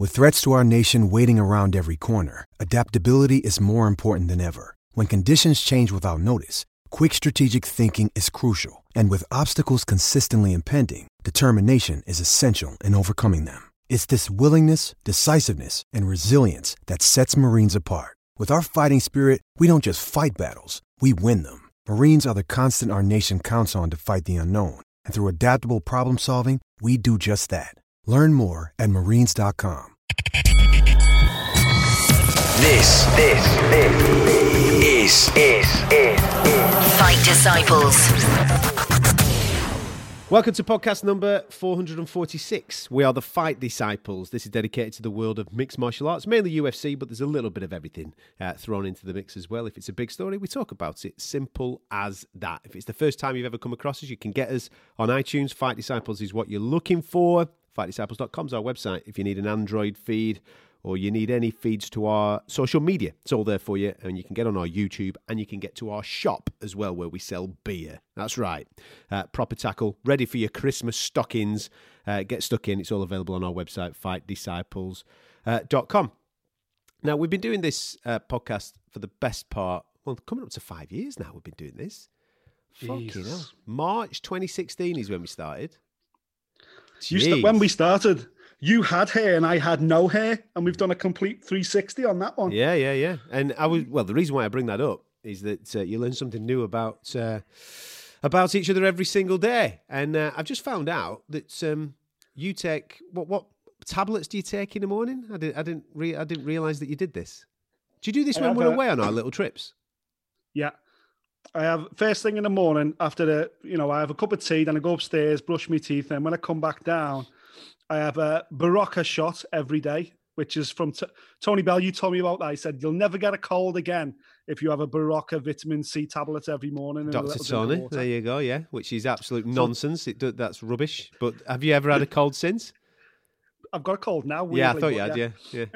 With threats to our nation waiting around every corner, adaptability is more important than ever. When conditions change without notice, quick strategic thinking is crucial. And with obstacles consistently impending, determination is essential in overcoming them. It's this willingness, decisiveness, and resilience that sets Marines apart. With our fighting spirit, we don't just fight battles, we win them. Marines are the constant our nation counts on to fight the unknown. And through adaptable problem solving, we do just that. Learn more at marines.com. This is Fight Disciples. Welcome to podcast number 446. We are the Fight Disciples. This is dedicated to the world of mixed martial arts, mainly UFC, but there's a little bit of everything thrown into the mix as well. If it's a big story, we talk about it. Simple as that. If it's the first time you've ever come across us, you can get us on iTunes. Fight Disciples is what you're looking for. FightDisciples.com is our website. If you need an Android feed or you need any feeds to our social media, it's all there for you. And you can get on our YouTube and you can get to our shop as well, where we sell beer. That's right. Proper tackle, ready for your Christmas stockings. Get stuck in. It's all available on our website, FightDisciples.com. Now, we've been doing this podcast for the best part, well, coming up to 5 years now we've been doing this. Fucking hell. March 2016 is when we started. When we started, you had hair and I had no hair, and we've done a complete 360 on that one. Yeah. And the reason why I bring that up is that you learn something new about each other every single day. And I've just found out that you take what tablets do you take in the morning? I didn't realize that you did this. Do you do this when we're away on our little trips? Yeah. I have first thing in the morning after I have a cup of tea, then I go upstairs, brush my teeth, and when I come back down, I have a Berocca shot every day, which is from Tony Bell. You told me about that. He said, you'll never get a cold again if you have a Berocca vitamin C tablet every morning. Dr. Tony, there you go, yeah, which is absolute nonsense. That's rubbish. But have you ever had a cold since? I've got a cold now. Weirdly, yeah, I thought you had,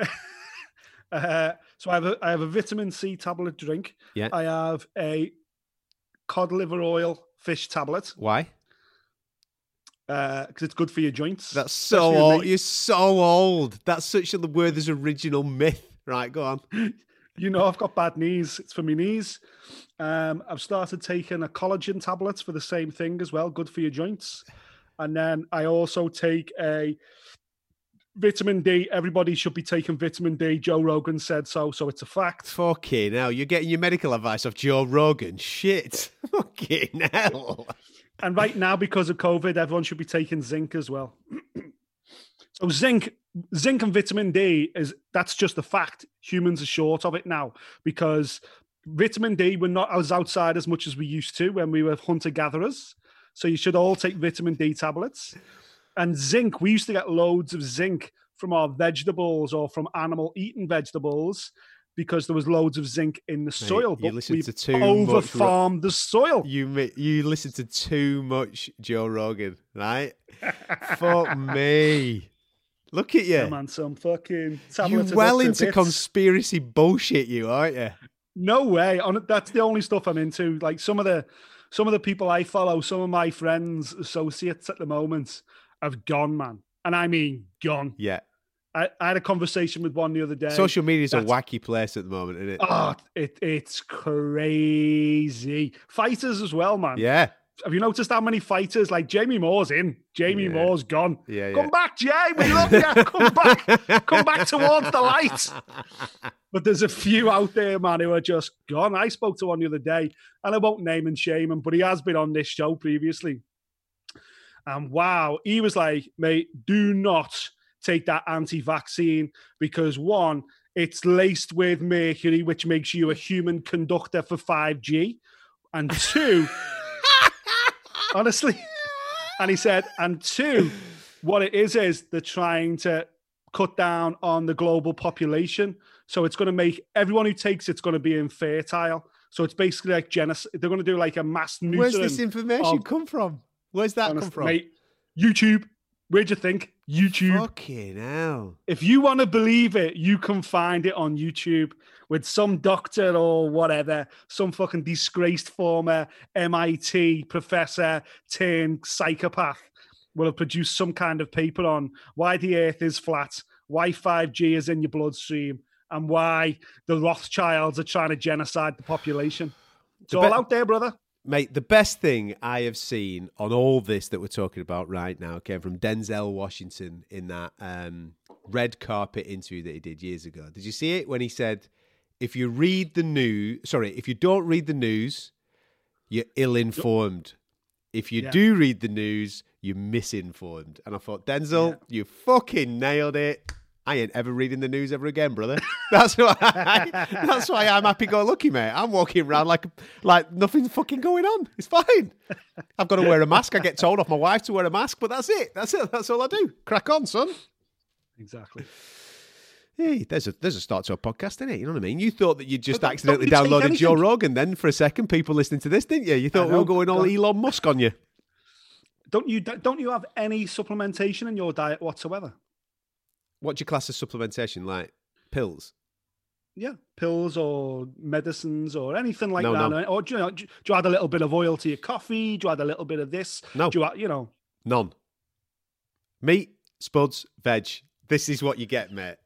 yeah. So I have a vitamin C tablet drink. Yeah. I have a cod liver oil fish tablet. Why? Because it's good for your joints. That's so old. You're so old. That's such a Werther's original myth. Right, go on. You know, I've got bad knees. It's for my knees. I've started taking a collagen tablet for the same thing as well. Good for your joints. And then I also take a vitamin D. Everybody should be taking vitamin D. Joe Rogan said so it's a fact. Fucking hell. You're getting your medical advice off Joe Rogan. Shit. Fucking hell. And right now, because of COVID, everyone should be taking zinc as well. So zinc and vitamin D, that's just a fact. Humans are short of it now because vitamin D, we're not outside as much as we used to when we were hunter-gatherers. So you should all take vitamin D tablets. And zinc, we used to get loads of zinc from our vegetables or from animal-eaten vegetables because there was loads of zinc in the soil. You but we've over-farmed the soil. You listen to too much Joe Rogan, right? Fuck me. Look at you. Yeah, man, some fucking tablets. You're well into conspiracy bullshit, aren't you? No way. That's the only stuff I'm into. Like some of the people I follow, some of my friends, associates at the moment have gone, man. And I mean gone. Yeah. I had a conversation with one the other day. Social media is a wacky place at the moment, isn't it? Oh, it's crazy. Fighters as well, man. Yeah. Have you noticed how many fighters? Like Jamie Moore's in. Jamie Moore's gone. Yeah, Come back, Jay. We love you. Come back. Come back towards the light. But there's a few out there, man, who are just gone. I spoke to one the other day, and I won't name and shame him, but he has been on this show previously. And wow, he was like, mate, do not take that anti-vaccine because one, it's laced with mercury, which makes you a human conductor for 5G. And two, honestly, and he said, and two, what it is they're trying to cut down on the global population. So it's going to make everyone who takes it's going to be infertile. So it's basically like genocide. They're going to do like a mass neutering. Where's this information come from? Where's that come from? Mate, YouTube. Where'd you think? YouTube. Fucking hell. If you want to believe it, you can find it on YouTube with some doctor or whatever, some fucking disgraced former MIT professor turned psychopath will have produced some kind of paper on why the earth is flat why 5G is in your bloodstream, and why the Rothschilds are trying to genocide the population. It's all out there, brother. Mate, the best thing I have seen on all this that we're talking about right now came from Denzel Washington in that red carpet interview that he did years ago. Did you see it when he said, if you don't read the news, you're ill-informed. If you do read the news, you're misinformed. And I thought, Denzel, you fucking nailed it. I ain't ever reading the news ever again, brother. That's why I'm happy-go-lucky, mate. I'm walking around like nothing's fucking going on. It's fine. I've got to wear a mask. I get told off my wife to wear a mask, but that's it. That's all I do. Crack on, son. Exactly. Hey, there's a start to a podcast, isn't it? You know what I mean? You thought that you just accidentally downloaded Joe Rogan then for a second, people listening to this, didn't you? You thought we were going all Elon Musk on you. Don't you have any supplementation in your diet whatsoever? What do you class as supplementation? Like pills? Yeah, pills or medicines or anything like that. No. Or do you add a little bit of oil to your coffee? Do you add a little bit of this? No. Do you add, None. Meat, spuds, veg. This is what you get, mate.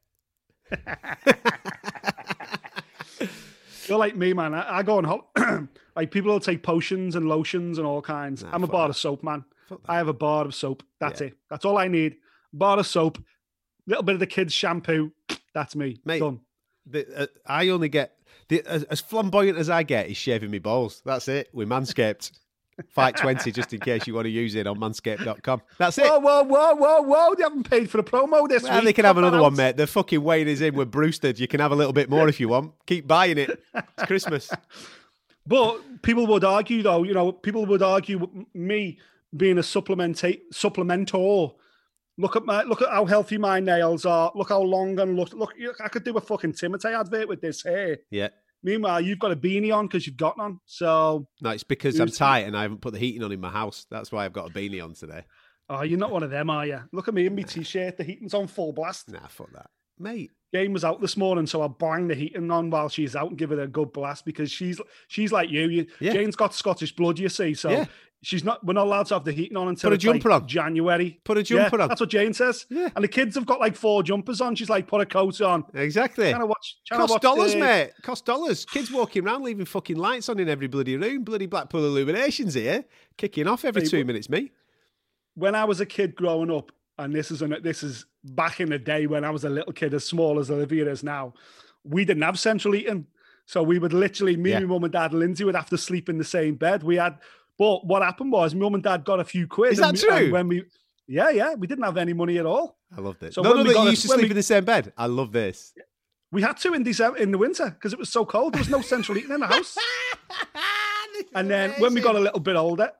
You're like me, man. I go on like people will take potions and lotions and all kinds. I'm a bar of soap, man. I have a bar of soap. That's it. That's all I need. Bar of soap. Little bit of the kids' shampoo. That's me. Mate, done. I only get as flamboyant as I get is shaving me balls. That's it. With Manscaped. Fight 20, just in case you want to use it on manscaped.com. That's it. Whoa. They haven't paid for the promo this week. They can have another one, mate. They're fucking weighing us in. We're Brewstered. You can have a little bit more if you want. Keep buying it. It's Christmas. But people would argue, though, me being a supplementor. Look at how healthy my nails are. Look how long and look. I could do a fucking Timothy advert with this hair. Yeah. Meanwhile, you've got a beanie on because you've got none. So no, it's because I'm tight and I haven't put the heating on in my house. That's why I've got a beanie on today. Oh, you're not one of them, are you? Look at me in my t-shirt. The heating's on full blast. Nah, fuck that, mate. Game was out this morning, so I banged the heating on while she's out and give it a good blast because she's like you. Jane's got Scottish blood, you see. So we're not allowed to have the heating on until January. Put a jumper on. That's what Jane says. Yeah. And the kids have got like 4 jumpers on. She's like, put a coat on. Exactly. Cost dollars, mate. Cost dollars. Kids walking around leaving fucking lights on in every bloody room. Bloody Blackpool Illuminations here. Kicking off every 2 minutes, mate. When I was a kid growing up, and this is back in the day when I was a little kid as small as Olivia is now, we didn't have central heating. So we would literally, my mum and dad, Lindsay, would have to sleep in the same bed. But what happened was mum and dad got a few quid. Is that true? And we didn't have any money at all. I loved it. So you used to sleep in the same bed. I love this. We had to in the winter because it was so cold. There was no central heating in the house. And then when we got a bit older,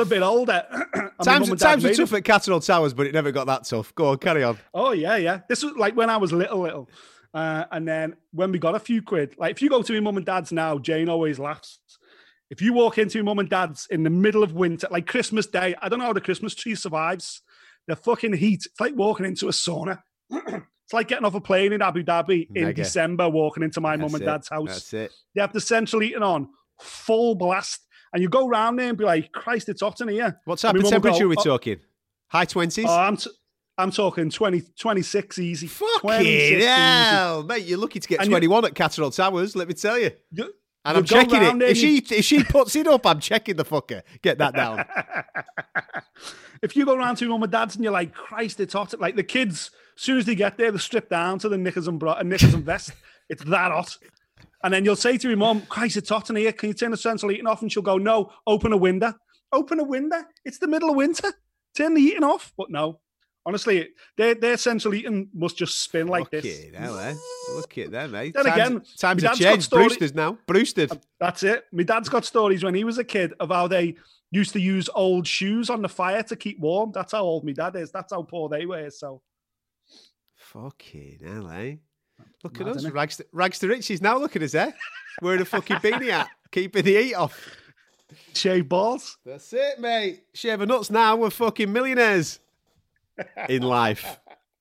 times were tough at Catterall Towers, but it never got that tough. Go on, carry on. Oh yeah. This was like when I was little. And then when we got a few quid, like if you go to my mum and dad's now, Jane always laughs. If you walk into your mum and dad's in the middle of winter, like Christmas Day, I don't know how the Christmas tree survives. The fucking heat, it's like walking into a sauna. It's like getting off a plane in Abu Dhabi in December, walking into my mum and dad's house. That's it. They have the central heating on, full blast. And you go round there and be like, Christ, it's hot in here. What type of temperature are we talking? High 20s? Oh, I'm talking 26 easy. Fucking hell, mate, you're lucky to get 21 at Catterall Towers, let me tell you. And I'm checking it. If she puts it up, I'm checking the fucker. Get that down. If you go around to mum and dad's and you're like, Christ, it's hot. Like the kids, as soon as they get there, they're stripped down to the knickers and vest. It's that hot. And then you'll say to your mum, Christ, it's hot in here. Can you turn the central heating off? And she'll go, no, open a window. Open a window? It's the middle of winter. Turn the heating off. But no. Honestly, their central heating must just spin like this. Look at them, eh? Times have changed. Brewster's now. Brewstered. That's it. My dad's got stories when he was a kid of how they used to use old shoes on the fire to keep warm. That's how old my dad is. That's how poor they were. So, fucking hell, eh? Look at us, rags to riches. Now look at us, eh? Wearing a fucking beanie hat, keeping the heat off. Shave balls. That's it, mate. Shave the nuts now. We're fucking millionaires in life.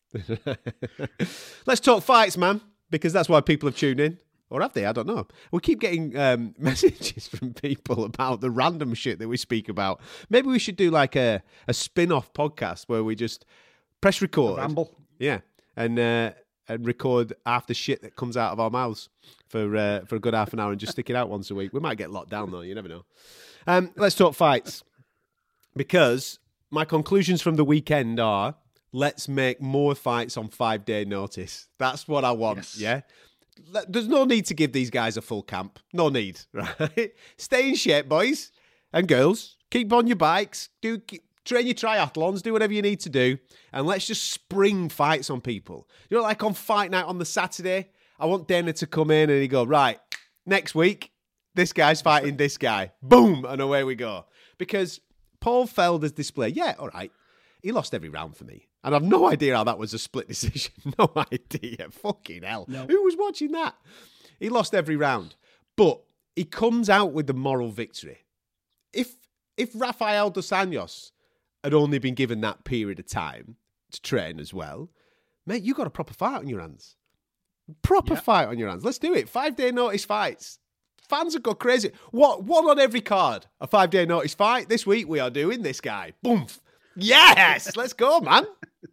Let's talk fights, man, because that's why people have tuned in. Or have they? I don't know. We keep getting messages from people about the random shit that we speak about. Maybe we should do like a spin-off podcast where we just press record. Ramble. Yeah. and record half the shit that comes out of our mouths for a good half an hour and just stick it out once a week. We might get locked down though. You never know. Let's talk fights, because my conclusions from the weekend are: let's make more fights on 5-day notice. That's what I want. Yes. Yeah. There's no need to give these guys a full camp. No need, right? Stay in shape, boys and girls. Keep on your bikes. Train your triathlons. Do whatever you need to do. And let's just spring fights on people. You know, like on fight night on the Saturday, I want Dana to come in and he go, right, next week, this guy's fighting this guy. Boom, and away we go. Because Paul Felder's display, yeah, all right, he lost every round for me. And I've no idea how that was a split decision. No idea. Fucking hell. No. Who was watching that? He lost every round. But he comes out with the moral victory. If Rafael dos Anjos had only been given that period of time to train as well, mate, you got a proper fight on your hands. Proper fight on your hands. Let's do it. 5-day notice fights. Fans would go crazy. One on every card. A 5-day notice fight. This week we are doing this guy. Boom. Yes, let's go, man.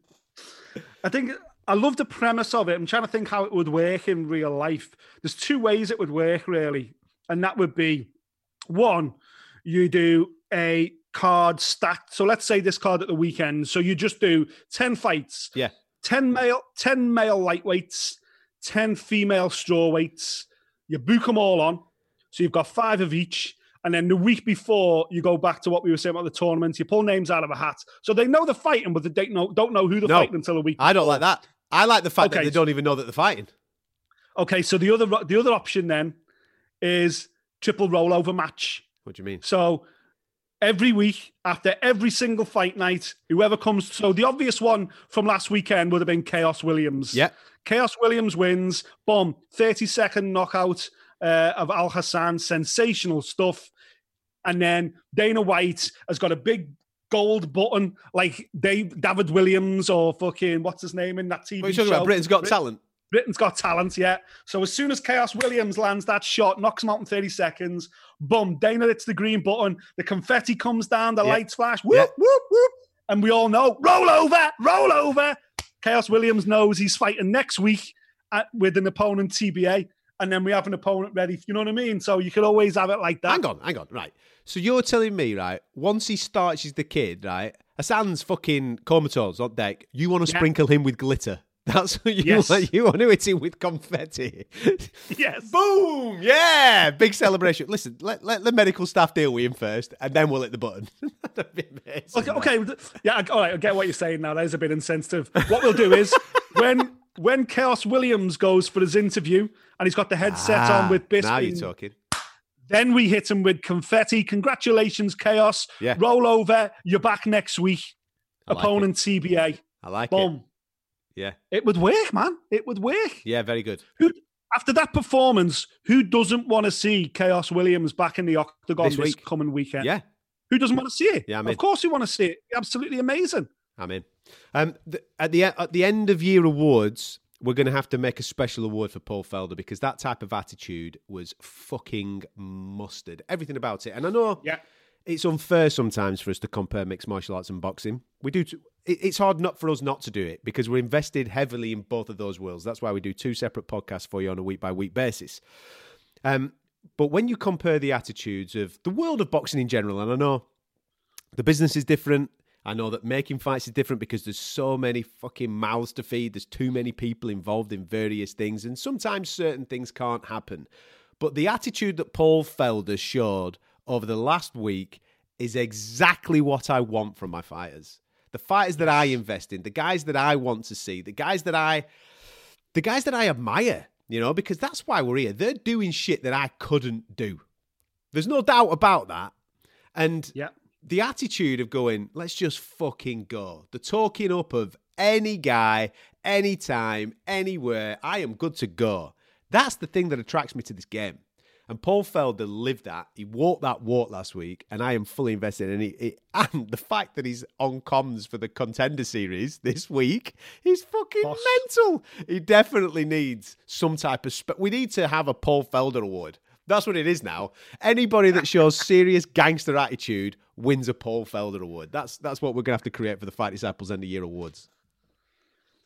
I think I love the premise of it. I'm trying to think how it would work in real life. There's two ways it would work, really. And that would be, one, you do a card stacked. So let's say this card at the weekend. So you just do 10 fights. Yeah. 10 male lightweights, 10 female strawweights. You book them all on. So you've got 5 of each. And then the week before, you go back to what we were saying about the tournament. You pull names out of a hat. So they know they're fighting, but they don't know who they're fighting until a week before. I don't like that. I like the fact that they don't even know that they're fighting. Okay, so the other option then is triple rollover match. What do you mean? So every week, after every single fight night, whoever comes... So the obvious one from last weekend would have been Chaos Williams. Yeah. Chaos Williams wins. Boom. 30-second knockout of Al Hassan. Sensational stuff. And then Dana White has got a big gold button like David Williams or fucking, what's his name in that TV show? What are you talking about? Britain's Got Talent? Britain's Got Talent, yeah. So as soon as Chaos Williams lands that shot, knocks him out in 30 seconds, boom, Dana hits the green button, the confetti comes down, the lights flash, whoop, whoop, whoop. And we all know, roll over. Chaos Williams knows he's fighting next week with an opponent TBA. And then we have an opponent ready. You know what I mean? So you could always have it like that. Hang on. Right. So you're telling me, right, once he starches the kid, right, Hassan's fucking comatose on deck, you want to sprinkle him with glitter. That's what you want. You want to hit him with confetti. Yes. Boom. Yeah. Big celebration. Listen, let the medical staff deal with him first, and then we'll hit the button. That'd be amazing. Okay. Yeah, all right. I get what you're saying now. That is a bit insensitive. What we'll do is when Chaos Williams goes for his interview and he's got the headset on with Bisping. Now you're talking. Then we hit him with confetti. Congratulations, Chaos. Yeah. Roll over. You're back next week. Opponent TBA. I like Boom. it. Yeah. It would work, man. It would work. Yeah, very good. After that performance, who doesn't want to see Chaos Williams back in the octagon this coming weekend? Yeah. Who doesn't want to see it? Yeah, I'm in. Of course we want to see it. Absolutely amazing. I'm in. At the end of year awards, we're going to have to make a special award for Paul Felder, because that type of attitude was fucking mustard. Everything about it. And I know it's unfair sometimes for us to compare mixed martial arts and boxing. We do. It's hard not for us not to do it, because we're invested heavily in both of those worlds. That's why we do 2 separate podcasts for you on a week-by-week basis. But when you compare the attitudes of the world of boxing in general, and I know the business is different, I know that making fights is different because there's so many fucking mouths to feed. There's too many people involved in various things, and sometimes certain things can't happen. But the attitude that Paul Felder showed over the last week is exactly what I want from my fighters. The fighters that I invest in, the guys that I want to see, the guys that I admire, you know, because that's why we're here. They're doing shit that I couldn't do. There's no doubt about that. And the attitude of going, let's just fucking go. The talking up of any guy, anytime, anywhere, I am good to go. That's the thing that attracts me to this game. And Paul Felder lived that. He walked that walk last week, and I am fully invested in it. And the fact that he's on comms for the Contender Series this week is fucking mental. He definitely needs some type of... we need to have a Paul Felder award. That's what it is now. Anybody that shows serious gangster attitude wins a Paul Felder award. That's what we're going to have to create for the Fight Disciples End of Year Awards.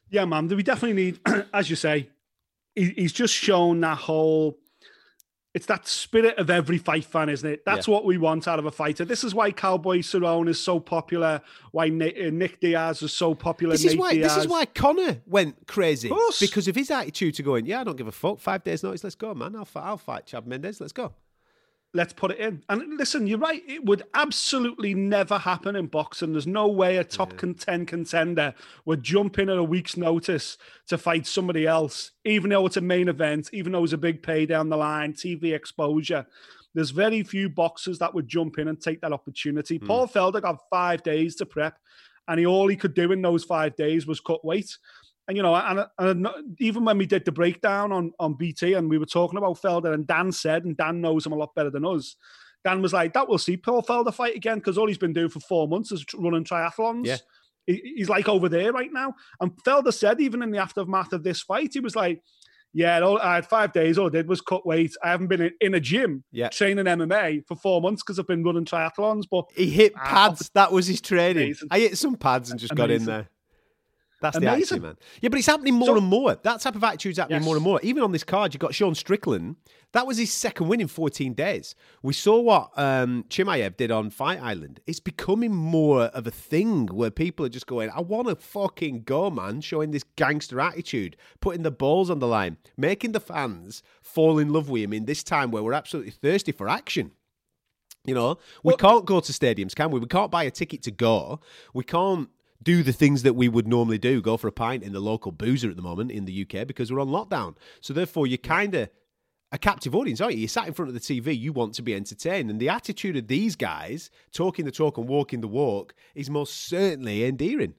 Yeah, man. We definitely need, as you say, he's just shown that whole. It's that spirit of every fight fan, isn't it? That's what we want out of a fighter. This is why Cowboy Cerrone is so popular. Why Nick Diaz is so popular. This is why Conor went crazy because of his attitude to going. Yeah, I don't give a fuck. 5 days notice. Let's go, man. I'll fight Chad Mendes. Let's go. Let's put it in. And listen, you're right. It would absolutely never happen in boxing. There's no way a top 10 contender would jump in at a week's notice to fight somebody else, even though it's a main event, even though it's a big pay down the line, TV exposure. There's very few boxers that would jump in and take that opportunity. Paul Felder got 5 days to prep, and all he could do in those 5 days was cut weight. And, you know, and even when we did the breakdown on BT and we were talking about Felder, and Dan said, and Dan knows him a lot better than us, Dan was like, that we'll see Paul Felder fight again because all he's been doing for 4 months is running triathlons. Yeah. He's like over there right now. And Felder said, even in the aftermath of this fight, he was like, yeah, I had 5 days. All I did was cut weight. I haven't been in a gym training MMA for 4 months because I've been running triathlons. But he hit pads. That was his training. Amazing. I hit some pads and just got in there. That's the attitude, man. Yeah, but it's happening more and more. That type of attitude's happening more and more. Even on this card, you've got Sean Strickland. That was his second win in 14 days. We saw what Chimaev did on Fight Island. It's becoming more of a thing where people are just going, I want to fucking go, man, showing this gangster attitude, putting the balls on the line, making the fans fall in love with him in this time where we're absolutely thirsty for action. You know, we can't go to stadiums, can we? We can't buy a ticket to go. We can't do the things that we would normally do, go for a pint in the local boozer at the moment in the UK because we're on lockdown. So therefore, you're kind of a captive audience, aren't you? You're sat in front of the TV, you want to be entertained. And the attitude of these guys, talking the talk and walking the walk, is most certainly endearing.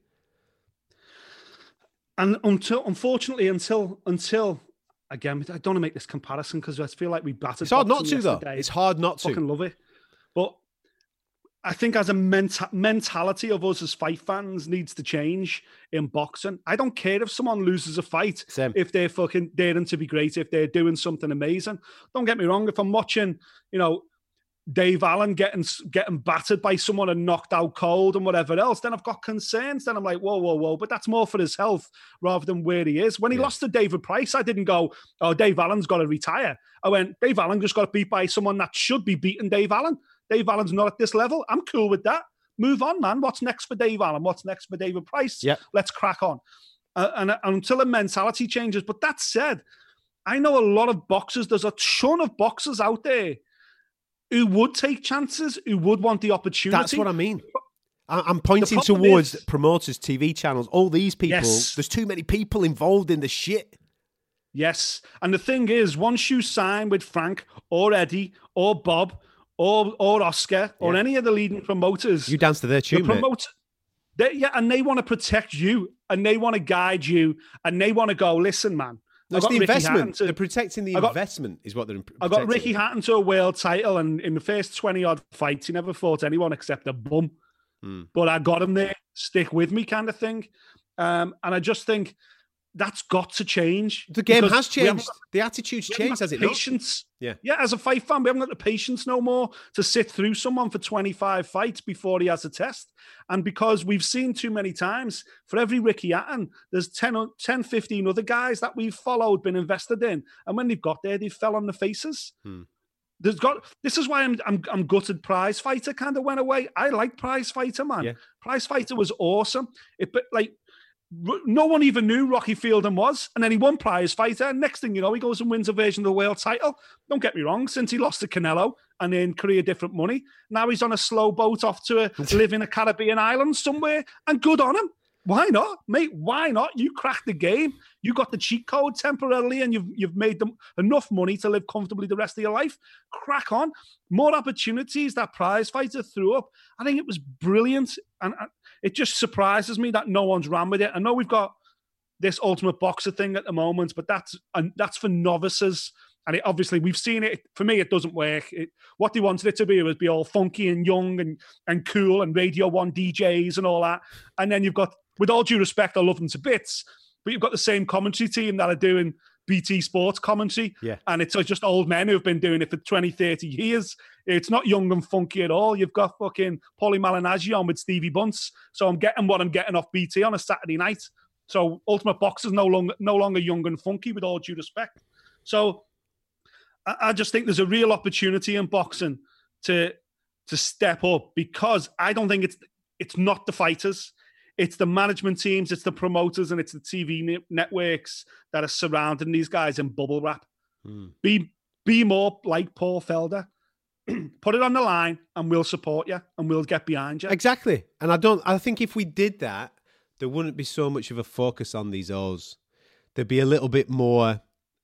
And unfortunately, until again, I don't want to make this comparison because I feel like we battered. It's hard not to, though. It's hard not to. I fucking love it. But I think as a mentality of us as fight fans needs to change in boxing. I don't care if someone loses a fight, if they're fucking daring to be great, if they're doing something amazing. Don't get me wrong. If I'm watching, you know, Dave Allen getting battered by someone and knocked out cold and whatever else, then I've got concerns. Then I'm like, whoa. But that's more for his health rather than where he is. When he lost to David Price, I didn't go, oh, Dave Allen's got to retire. I went, Dave Allen just got beat by someone that should be beating Dave Allen. Dave Allen's not at this level. I'm cool with that. Move on, man. What's next for Dave Allen? What's next for David Price? Yep. Let's crack on. And until the mentality changes. But that said, I know a lot of boxers. There's a ton of boxers out there who would take chances, who would want the opportunity. That's what I mean. I'm pointing towards promoters, TV channels, all these people. Yes. There's too many people involved in the shit. Yes. And the thing is, once you sign with Frank or Eddie or Bob or Oscar or any of the leading promoters, you dance to their tune, and they want to protect you and they want to guide you and they want to go, listen, man. It's the investment. They're protecting the investment is what they're protecting. I got Ricky Hatton to a world title, and in the first 20-odd fights, he never fought anyone except a bum. But I got him there, stick with me kind of thing. And I just think that's got to change. The game has changed. The attitude's changed, has it not? Patience. Yeah, as a fight fan, we haven't got the patience no more to sit through someone for 25 fights before he has a test. And because we've seen too many times, for every Ricky Hatton, there's 10, 15 other guys that we've followed, been invested in. And when they've got there, they fell on the faces. This is why I'm gutted Prize Fighter kind of went away. I like Prize Fighter, man. Yeah. Prize Fighter was awesome. No one even knew Rocky Fielding was, and then he won Prize Fighter. And next thing you know, he goes and wins a version of the world title. Don't get me wrong, since he lost to Canelo and in Korea different money, now he's on a slow boat off to live in a Caribbean island somewhere, and good on him. Why not, mate? Why not? You cracked the game. You got the cheat code temporarily, and you've made them enough money to live comfortably the rest of your life. Crack on. More opportunities that Prize Fighter threw up. I think it was brilliant, and it just surprises me that no one's ran with it. I know we've got this Ultimate Boxer thing at the moment, but that's for novices. And obviously, we've seen it. For me, it doesn't work. What they wanted it to be was be all funky and young and cool and Radio 1 DJs and all that. And then you've got, with all due respect, I love them to bits, but you've got the same commentary team that are doing BT Sports commentary. Yeah. And it's just old men who've been doing it for 20, 30 years. It's not young and funky at all. You've got fucking Paulie Malignaggi on with Stevie Bunce. So I'm getting what I'm getting off BT on a Saturday night. So Ultimate Boxer's no longer young and funky, with all due respect. So I just think there's a real opportunity in boxing to step up, because I don't think it's not the fighters. It's the management teams, it's the promoters, and it's the TV networks that are surrounding these guys in bubble wrap. Be more like Paul Felder. Put it on the line, and we'll support you, and we'll get behind you. Exactly. And I think if we did that, there wouldn't be so much of a focus on these O's. There'd be a little bit more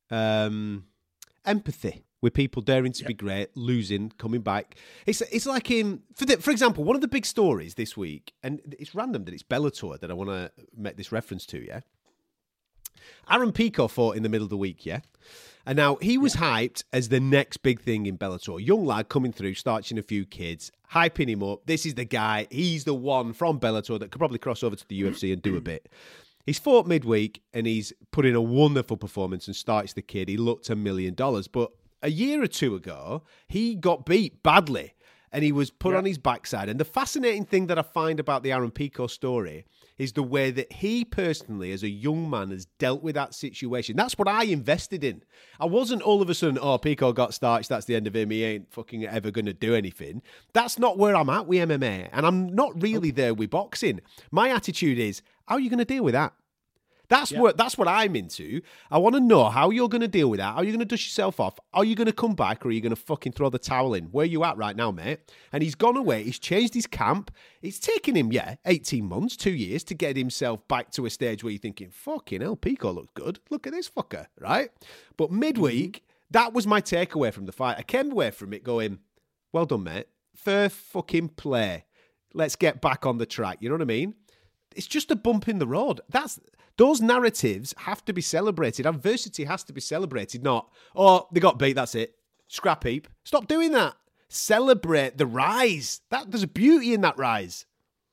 empathy with people daring to be great, losing, coming back. It's like for example, one of the big stories this week, and it's random that it's Bellator that I want to make this reference to, yeah? Aaron Pico fought in the middle of the week, yeah? And now he was hyped as the next big thing in Bellator. Young lad coming through, starting a few kids, hyping him up. This is the guy. He's the one from Bellator that could probably cross over to the UFC and do a bit. He's fought midweek, and he's put in a wonderful performance and starts the kid. He looked $1 million. But a year or two ago, he got beat badly, and he was put on his backside. And the fascinating thing that I find about the Aaron Pico story is the way that he personally, as a young man, has dealt with that situation. That's what I invested in. I wasn't all of a sudden, Pico got starched, that's the end of him, he ain't fucking ever going to do anything. That's not where I'm at with MMA, and I'm not really there with boxing. My attitude is, how are you going to deal with that? That's what I'm into. I want to know how you're going to deal with that. How are you going to dust yourself off? Are you going to come back, or are you going to fucking throw the towel in? Where are you at right now, mate? And he's gone away. He's changed his camp. It's taken him, 18 months, 2 years to get himself back to a stage where you're thinking, fucking hell, Pico looks good. Look at this fucker, right? But midweek, that was my takeaway from the fight. I came away from it going, well done, mate. Fair fucking play. Let's get back on the track. You know what I mean? It's just a bump in the road. Those narratives have to be celebrated. Adversity has to be celebrated, not, they got beat, that's it. Scrap heap. Stop doing that. Celebrate the rise. There's a beauty in that rise.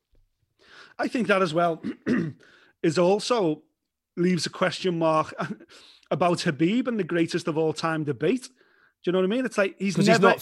I think that as well is also leaves a question mark about Khabib and the greatest of all time debate. Do you know what I mean? It's like he's never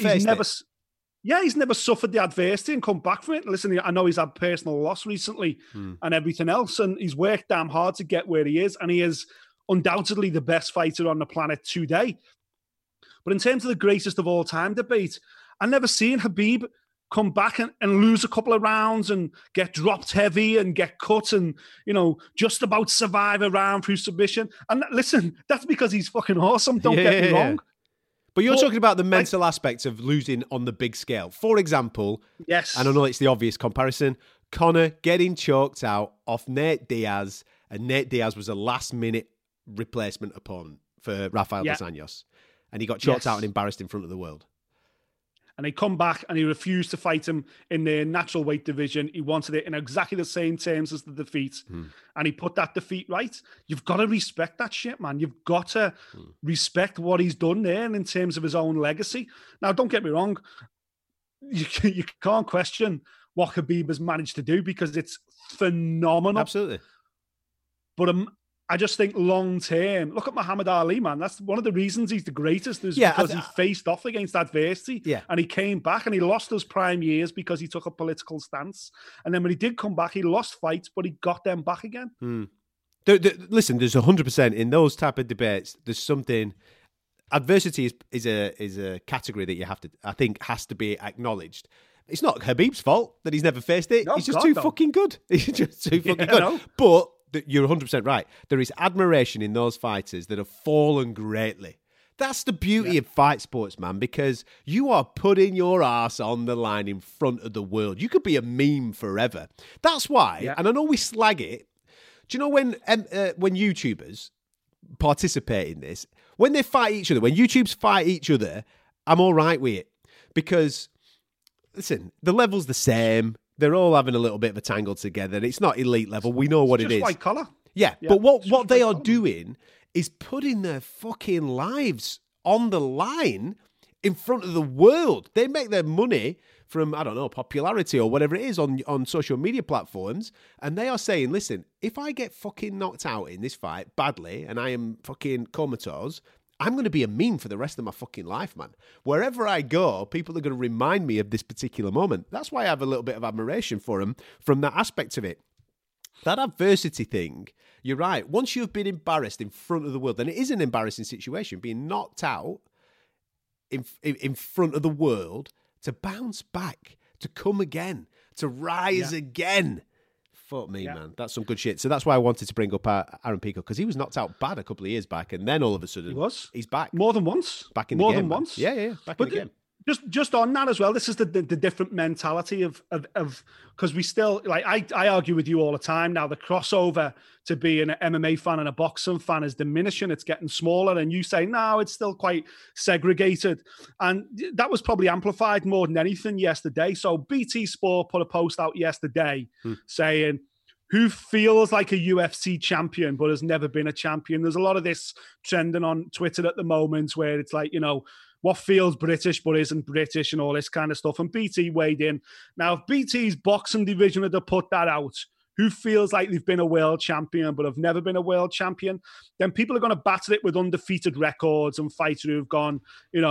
suffered the adversity and come back from it. Listen, I know he's had personal loss recently and everything else, and he's worked damn hard to get where he is, and he is undoubtedly the best fighter on the planet today. But in terms of the greatest of all time debate, I've never seen Khabib come back and lose a couple of rounds and get dropped heavy and get cut and, just about survive a round through submission. And listen, that's because he's fucking awesome. Don't get me wrong. But you're talking about the mental aspect of losing on the big scale. For example, yes, and I know it's the obvious comparison, Conor getting choked out off Nate Diaz, and Nate Diaz was a last-minute replacement opponent for Rafael dos Anjos. And he got choked out and embarrassed in front of the world. And he come back and he refused to fight him in the natural weight division. He wanted it in exactly the same terms as the defeat. And he put that defeat right. You've got to respect that shit, man. You've got to respect what he's done there and in terms of his own legacy. Now, don't get me wrong. You can't question what Khabib has managed to do because it's phenomenal. Absolutely. But I just think long term, look at Muhammad Ali, man. That's one of the reasons he's the greatest is because he faced off against adversity and he came back and he lost those prime years because he took a political stance. And then when he did come back, he lost fights, but he got them back again. Listen, there's 100% in those type of debates. There's something. Adversity is a category that you have to, I think, has to be acknowledged. It's not Khabib's fault that he's never faced it. No, he's just too fucking good. He's just too fucking good. No. But you're 100% right. There is admiration in those fighters that have fallen greatly. That's the beauty of fight sports, man, because you are putting your ass on the line in front of the world. You could be a meme forever. That's why, and I know we slag it. Do you know when YouTubers participate in this, when they fight each other, when YouTubers fight each other, I'm all right with it. Because, listen, the level's the same. They're all having a little bit of a tangle together. It's not elite level. We know what it is. White collar. Yeah, but what they are doing is putting their fucking lives on the line in front of the world. They make their money from, I don't know, popularity or whatever it is on social media platforms. And they are saying, listen, if I get fucking knocked out in this fight badly and I am fucking comatose, I'm going to be a meme for the rest of my fucking life, man. Wherever I go, people are going to remind me of this particular moment. That's why I have a little bit of admiration for him from that aspect of it. That adversity thing, you're right. Once you've been embarrassed in front of the world, then it is an embarrassing situation, being knocked out in front of the world, to bounce back, to come again, to rise again. Fuck me, man. That's some good shit. So that's why I wanted to bring up Aaron Peacock, because he was knocked out bad a couple of years back, and then all of a sudden he's back. More than once. Back in the game. More than once. Yeah. Back in the game. Just on that as well, this is the different mentality of because we still, like, I argue with you all the time now, the crossover to be an MMA fan and a boxing fan is diminishing, it's getting smaller, and you say, no, it's still quite segregated. And that was probably amplified more than anything yesterday. So BT Sport put a post out yesterday saying, who feels like a UFC champion but has never been a champion? There's a lot of this trending on Twitter at the moment where it's like, what feels British but isn't British and all this kind of stuff. And BT weighed in. Now, if BT's boxing division had to put that out, who feels like they've been a world champion but have never been a world champion, then people are going to batter it with undefeated records and fighters who've gone,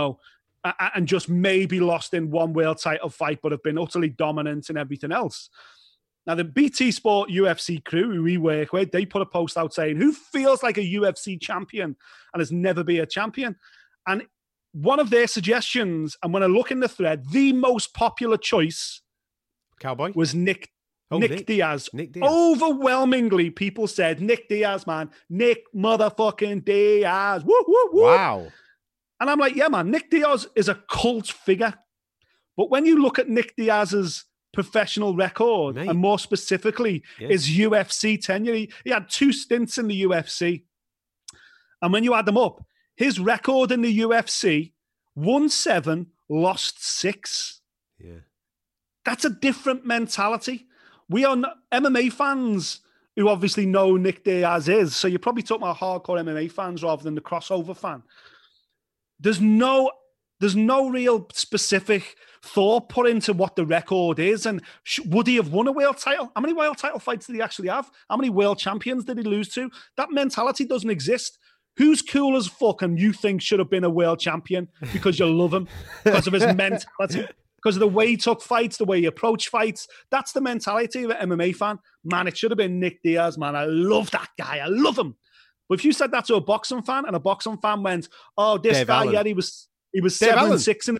and just maybe lost in one world title fight but have been utterly dominant and everything else. Now, the BT Sport UFC crew who we work with, they put a post out saying, who feels like a UFC champion and has never been a champion? And one of their suggestions, and when I look in the thread, the most popular choice Cowboy was Nick Diaz. Nick Diaz. Overwhelmingly, people said, Nick Diaz, man. Nick motherfucking Diaz. Woo, woo, woo. Wow. And I'm like, yeah, man, Nick Diaz is a cult figure. But when you look at Nick Diaz's professional record, and more specifically, his UFC tenure, he had 2 stints in the UFC. And when you add them up, his record in the UFC, won 7, lost 6. Yeah. That's a different mentality. We are MMA fans who obviously know Nick Diaz is. So you're probably talking about hardcore MMA fans rather than the crossover fan. There's no real specific thought put into what the record is. And would he have won a world title? How many world title fights did he actually have? How many world champions did he lose to? That mentality doesn't exist. Who's cool as fuck and you think should have been a world champion because you love him, because of his mentality, because of the way he took fights, the way he approached fights? That's the mentality of an MMA fan. Man, it should have been Nick Diaz, man. I love that guy. I love him. But if you said that to a boxing fan and a boxing fan went, oh, this Dave guy, Allen. yeah, he was 7-6.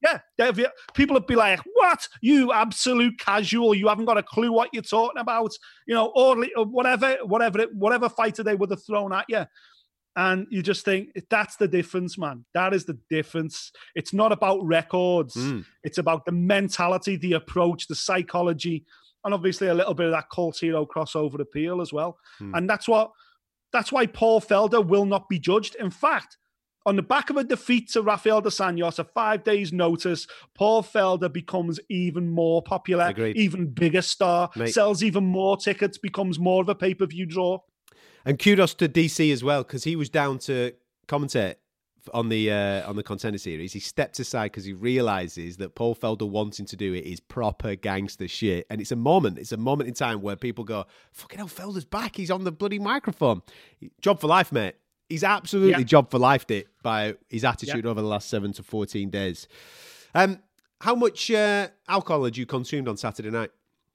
People would be like, what? You absolute casual. You haven't got a clue what you're talking about. Or whatever fighter they would have thrown at you. And you just think, that's the difference, man. That is the difference. It's not about records. It's about the mentality, the approach, the psychology, and obviously a little bit of that cult hero crossover appeal as well. And that's why Paul Felder will not be judged. In fact, on the back of a defeat to Rafael dos Anjos, a 5 days notice, Paul Felder becomes even more popular, Agreed. even bigger star, sells even more tickets, becomes more of a pay-per-view draw. And kudos to DC as well, because he was down to commentate on the Contender Series. He stepped aside because he realises that Paul Felder wanting to do it is proper gangster shit. And it's a moment in time where people go, fucking hell, Felder's back. He's on the bloody microphone. Job for life, mate. He's absolutely job for lifed it by his attitude over the last 7 to 14 days. How much alcohol had you consumed on Saturday night?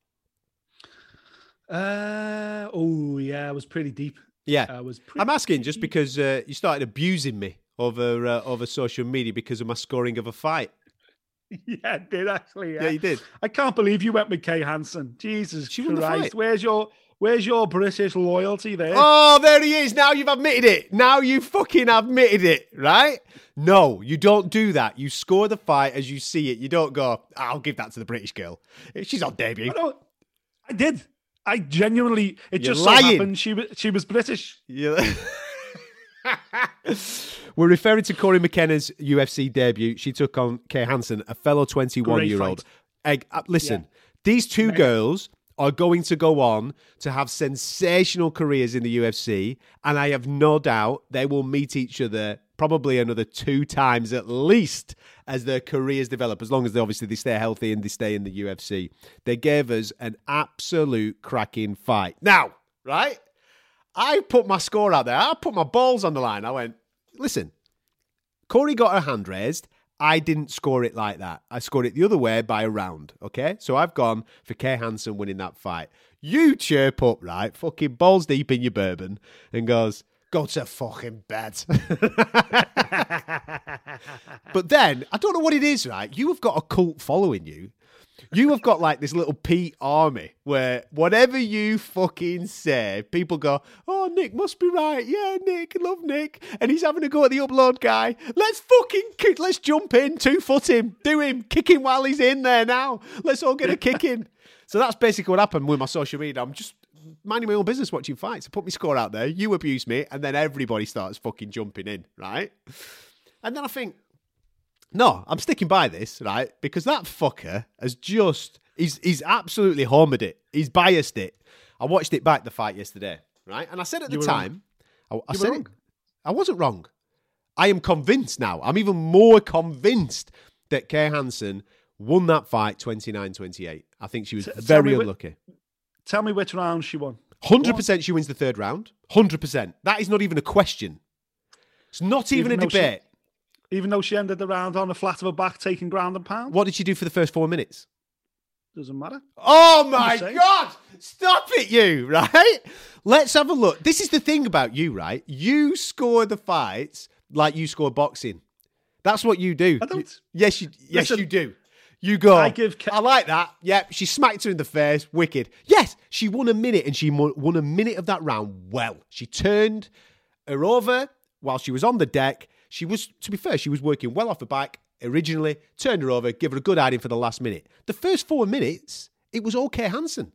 It was pretty deep. Yeah, I'm asking just because you started abusing me over social media because of my scoring of a fight. Yeah, I did actually. Yeah, you did. I can't believe you went with Kay Hansen. Jesus She won the Christ, fight. where's your British loyalty there? Oh, there he is. Now you've admitted it. Now you fucking admitted it, right? No, you don't do that. You score the fight as you see it. You don't go, I'll give that to the British girl. She's on debut. I did. I genuinely, it You're just lying. so happened she was British. Yeah. We're referring to Corey McKenna's UFC debut. She took on Kay Hansen, a fellow 21-year-old. Listen, these two girls are going to go on to have sensational careers in the UFC, and I have no doubt they will meet each other probably another 2 times at least as their careers develop, as long as they stay healthy and they stay in the UFC. They gave us an absolute cracking fight. Now, right? I put my score out there. I put my balls on the line. I went, listen, Corey got her hand raised. I didn't score it like that. I scored it the other way by a round, okay? So I've gone for Kay Hansen winning that fight. You chirp up, right? Fucking balls deep in your bourbon and goes, go to fucking bed. But then, I don't know what it is, right? You have got a cult following you. You have got like this little Pete army where whatever you fucking say, people go, oh, Nick must be right. Yeah, Nick, love Nick. And he's having a go at the upload guy. Let's jump in, 2-foot him, do him, kick him while he's in there now. Let's all get a kick in. So that's basically what happened with my social media. I'm just minding my own business watching fights. I put my score out there, you abuse me, and then everybody starts fucking jumping in, right? And then I think, no, I'm sticking by this, right? Because that fucker has just, he's absolutely homered it. He's biased it. I watched it back, the fight yesterday, right? And I said at the time, I said it, I wasn't wrong. I am convinced now. I'm even more convinced that Kay Hansen won that fight 29-28. I think she was very unlucky. Tell me which round she won. 100% she wins the third round. 100%. That is not even a question. It's not even a debate. Even though she ended the round on the flat of her back, taking ground and pound? What did she do for the first 4 minutes? Doesn't matter. Oh my God! Stop it, you, right? Let's have a look. This is the thing about you, right? You score the fights like you score boxing. That's what you do. I don't. Yes, you do. You go, I like that. Yep, she smacked her in the face. Wicked. Yes, she won a minute, and she won a minute of that round well. She turned her over while she was on the deck. She was, to be fair, she was working well off the back originally, turned her over, give her a good hiding for the last minute. The first 4 minutes, it was okay Hansen.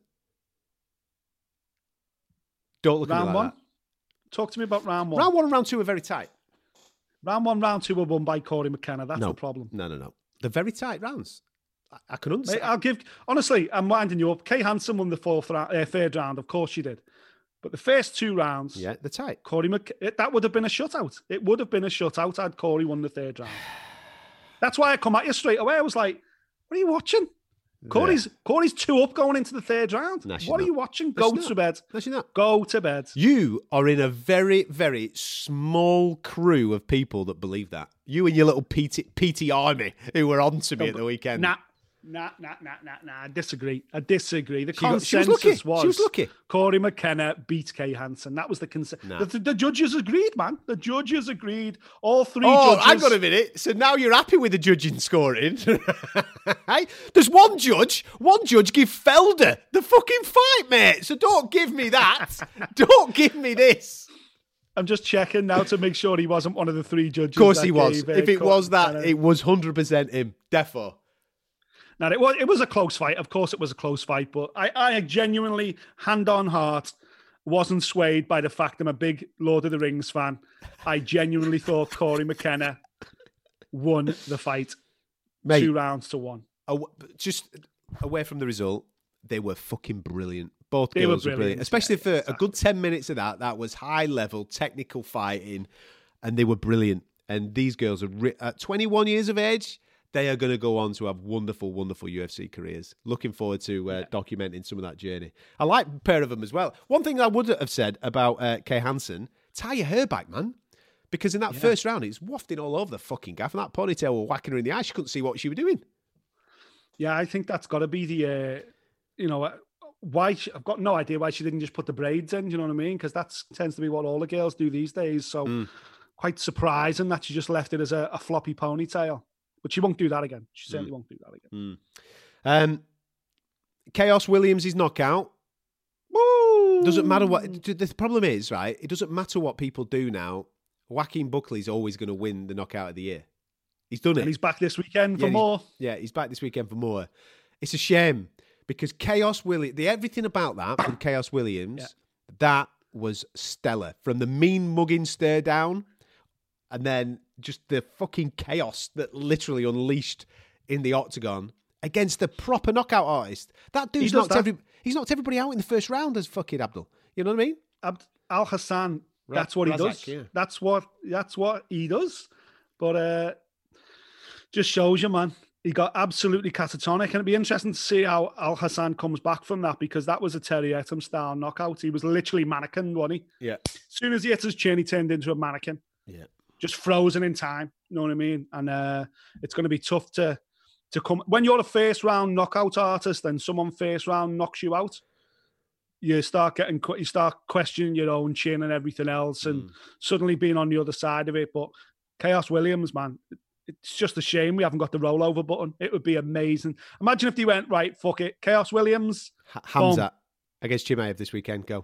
Don't look at me like that. Talk to me about round one. Round 1 and round 2 are very tight. Round 1, round 2 were won by Corey McKenna. That's the problem. No. They're very tight rounds. I can understand. Mate, honestly, I'm winding you up. Kay Hansen won the third round. Of course she did. But the first 2 rounds, yeah, they're tight. That would have been a shutout. It would have been a shutout had Corey won the third round. That's why I come at you straight away. I was like, what are you watching? Corey's 2 up going into the third round. What are you watching? Go to bed. No, she's not. Go to bed. You are in a very, very small crew of people that believe that. You and your little PT army who were on to me at the weekend. Nah. I disagree. The consensus was she was lucky. Corey McKenna beat Kay Hansen. That was the consensus. The judges agreed, man. The judges agreed. All 3 judges. Hang on a minute. So now you're happy with the judging scoring? Hey, there's one judge give Felder the fucking fight, mate. So don't give me that. Don't give me this. I'm just checking now to make sure he wasn't one of the 3 judges. Of course he was. If it was that, it was 100% him. Defo. Now, it was a close fight. Of course, it was a close fight, but I genuinely, hand on heart, wasn't swayed by the fact I'm a big Lord of the Rings fan. I genuinely thought Corey McKenna won the fight. Mate, 2 rounds to 1. Just away from the result, they were fucking brilliant. Both girls were brilliant. Especially for a good 10 minutes of that. That was high-level, technical fighting, and they were brilliant. And these girls are at 21 years of age. They are going to go on to have wonderful, wonderful UFC careers. Looking forward to documenting some of that journey. I like a pair of them as well. One thing I would have said about Kay Hansen, tie your hair back, man. Because in that first round, it's wafting all over the fucking gaff, and that ponytail were whacking her in the eye. She couldn't see what she was doing. Yeah, I think that's got to be the, why I've got no idea why she didn't just put the braids in, you know what I mean? Because that tends to be what all the girls do these days. So quite surprising that she just left it as a floppy ponytail. But she won't do that again. She certainly won't do that again. Chaos Williams' knockout. Woo! Doesn't matter what... The problem is, right, it doesn't matter what people do now. Joaquin Buckley's always going to win the knockout of the year. He's done it. And he's back this weekend for more. He's back this weekend for more. It's a shame because Chaos Williams... Everything about that from Chaos Williams, that was stellar. From the mean mugging stare down... And then just the fucking chaos that literally unleashed in the octagon against the proper knockout artist. That dude's knocked everybody out in the first round as fucking Abdul. You know what I mean? Al Hassan, that's what he does. Yeah. That's what he does. But just shows you, man. He got absolutely catatonic. And it'd be interesting to see how Al Hassan comes back from that because that was a Terry Etam style knockout. He was literally mannequin, wasn't he? Yeah. As soon as he hit his chin, he turned into a mannequin. Yeah. just frozen in time. You know what I mean? And it's going to be tough to come when you're a first round knockout artist and someone first round knocks you out. You start questioning your own chin and everything else, and suddenly being on the other side of it. But Chaos Williams, man, it's just a shame we haven't got the rollover button. It would be amazing. Imagine if they went, right, fuck it, Chaos Williams. Hamzat against Chimaev this weekend, go.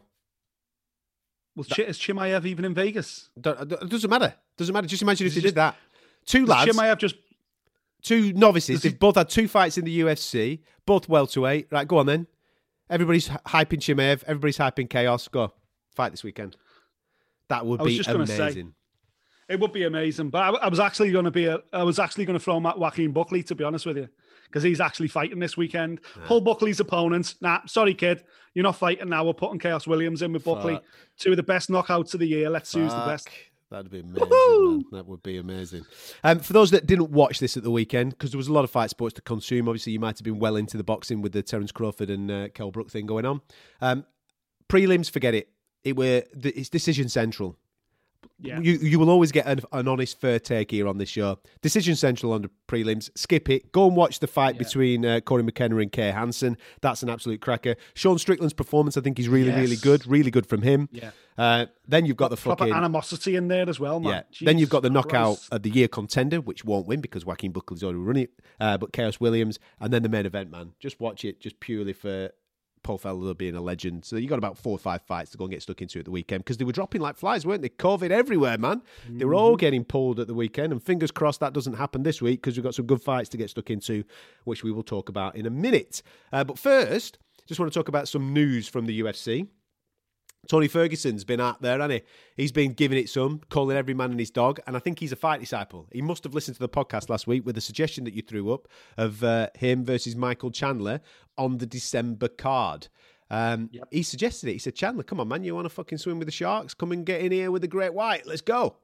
Well, is Chimaev even in Vegas? It doesn't matter. Doesn't matter. Just imagine if they did that. Two lads. Chimaev just... Two novices. They've both had 2 fights in the UFC, both welterweight. Right, go on then. Everybody's hyping Chimaev. Everybody's hyping Chaos. Go. Fight this weekend. That would be amazing. It would be amazing. But I was actually going to throw Matt Joaquin Buckley, to be honest with you, because he's actually fighting this weekend. Paul Buckley's opponent. Nah, sorry, kid. You're not fighting now. We're putting Chaos Williams in with Buckley. 2 of the best knockouts of the year. Let's see who's the best. That'd be amazing, man. That would be amazing. For those that didn't watch this at the weekend, because there was a lot of fight sports to consume, obviously you might have been well into the boxing with the Terence Crawford and Kell Brook thing going on. Prelims, forget it. It's Decision Central. Yeah. You will always get an honest, fair take here on this show. Decision Central on the prelims. Skip it. Go and watch the fight between Corey McKenna and Kay Hansen. That's an absolute cracker. Sean Strickland's performance, I think, is really good. Really good from him. Yeah. Then you've got the proper animosity in there as well, man. Yeah. Then you've got the knockout of the year contender, which won't win because Joaquin Buckley's already run it. But Chaos Williams, and then the main event, man. Just watch it, just purely for Paul Felder being a legend. So you got about 4 or 5 fights to go and get stuck into at the weekend because they were dropping like flies, weren't they? COVID everywhere, man. They were all getting pulled at the weekend, and fingers crossed that doesn't happen this week because we've got some good fights to get stuck into, which we will talk about in a minute. But first, just want to talk about some news from the UFC. Tony Ferguson's been out there, hasn't he? He's been giving it some, calling every man and his dog, and I think he's a fight disciple. He must have listened to the podcast last week with the suggestion that you threw up of him versus Michael Chandler on the December card. He suggested it. He said, Chandler, come on, man, you want to fucking swim with the sharks? Come and get in here with the Great White. Let's go.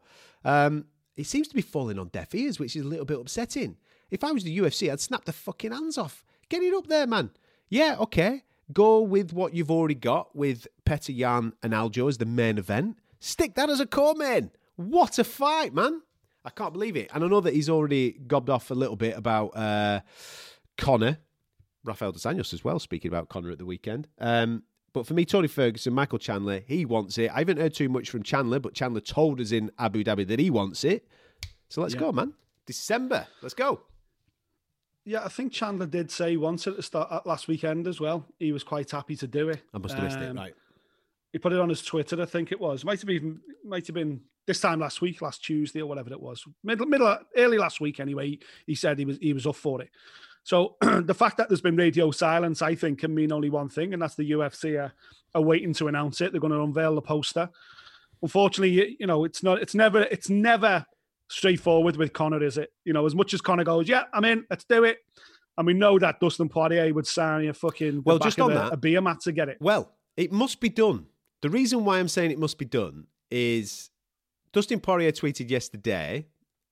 It seems to be falling on deaf ears, which is a little bit upsetting. If I was the UFC, I'd snap the fucking hands off. Get it up there, man. Yeah, okay. Go with what you've already got with Petr Yan and Aljo as the main event. Stick that as a co-main. What a fight, man. I can't believe it. And I know that he's already gobbed off a little bit about Conor. Rafael dos Anjos as well, speaking about Conor at the weekend. But for me, Tony Ferguson, Michael Chandler, he wants it. I haven't heard too much from Chandler, but Chandler told us in Abu Dhabi that he wants it. So let's go, man. December. Let's go. Yeah, I think Chandler did say he wanted it to start last weekend as well. He was quite happy to do it. I must have missed it, right. He put it on his Twitter, I think it was. Might have been this time last week, last Tuesday or whatever it was. Early last week anyway, he said he was up for it. So the fact that there's been radio silence, I think, can mean only one thing, and that's the UFC are waiting to announce it. They're going to unveil the poster. Unfortunately, it's never straightforward with Conor, is it? You know, as much as Conor goes, yeah, I'm in, let's do it. And we know that Dustin Poirier would sign a fucking a beer mat to get it. Well, it must be done. The reason why I'm saying it must be done is Dustin Poirier tweeted yesterday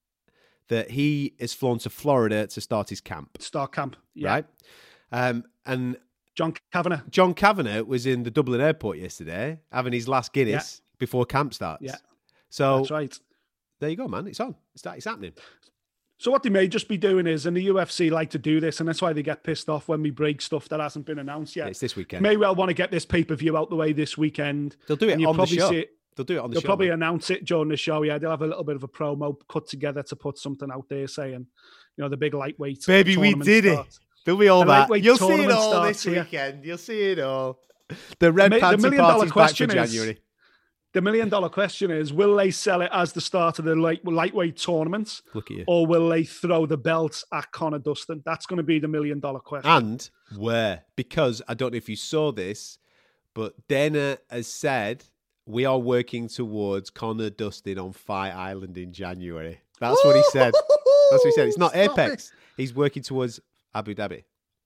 that he has flown to Florida to start his camp. Yeah. Right? And John Kavanagh. John Kavanagh was in the Dublin airport yesterday having his last Guinness before camp starts. Yeah. So that's right. There you go, man. It's on. It's happening. So what they may just be doing is, and the UFC like to do this, and that's why they get pissed off when we break stuff that hasn't been announced yet. It's this weekend. May well want to get this pay-per-view out the way this weekend. They'll do it on the show. They'll probably announce it during the show. Yeah, they'll have a little bit of a promo cut together to put something out there saying, the big lightweight. Baby, we did it. There'll be all that. You'll see it all this weekend. You'll see it all. The Red Panther party's back for January. The $1 million question is, will they sell it as the start of the lightweight tournament? Look at you. Or will they throw the belt at Conor Dustin? That's going to be the $1 million question. And where? Because I don't know if you saw this, but Dana has said we are working towards Conor Dustin on Fight Island in January. That's what he said. That's what he said. It's not Apex. He's working towards Abu Dhabi.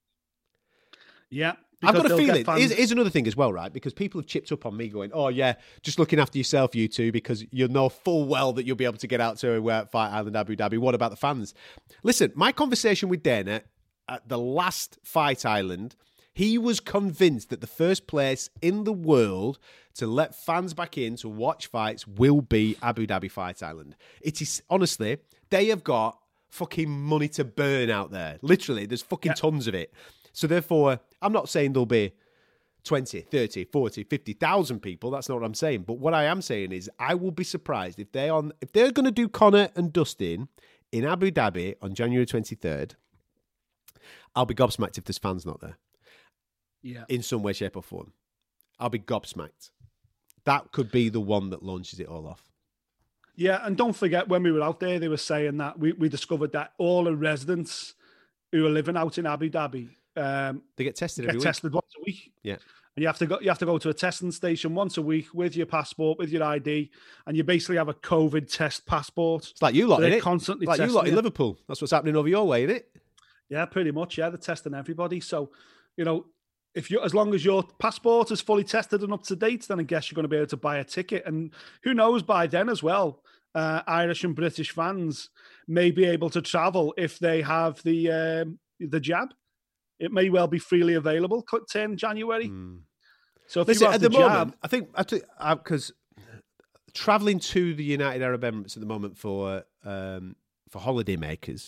Yeah. I've got a feeling. Here's another thing as well, right? Because people have chipped up on me going, oh, yeah, just looking after yourself, you two, because you know full well that you'll be able to get out to Fight Island, Abu Dhabi. What about the fans? Listen, my conversation with Dana at the last Fight Island, He was convinced that the first place in the world to let fans back in to watch fights will be Abu Dhabi Fight Island. It is, honestly, they have got fucking money to burn out there. Literally, there's fucking tons of it. So therefore, I'm not saying there'll be 20, 30, 40, 50,000 people. That's not what I'm saying. But what I am saying is I will be surprised if they're going to do Conor and Dustin in Abu Dhabi on January 23rd. I'll be gobsmacked if there's fans not there. Yeah. In some way, shape or form. I'll be gobsmacked. That could be the one that launches it all off. Yeah, and don't forget, when we were out there, they were saying that we discovered that all the residents who are living out in Abu Dhabi, they get tested every week. Tested once a week. Yeah. And you have to go to a testing station once a week with your passport, with your ID, and you basically have a COVID test passport. It's like you lot, so innit? Constantly like you lot in Liverpool. That's what's happening over your way, innit? Yeah, pretty much. Yeah, they're testing everybody. So, as long as your passport is fully tested and up to date, then I guess you're going to be able to buy a ticket. And who knows, by then as well, Irish and British fans may be able to travel if they have the jab. It may well be freely available 10 January. So if listen, you have at the the jab, moment, I think because traveling to the United Arab Emirates at the moment for holiday makers,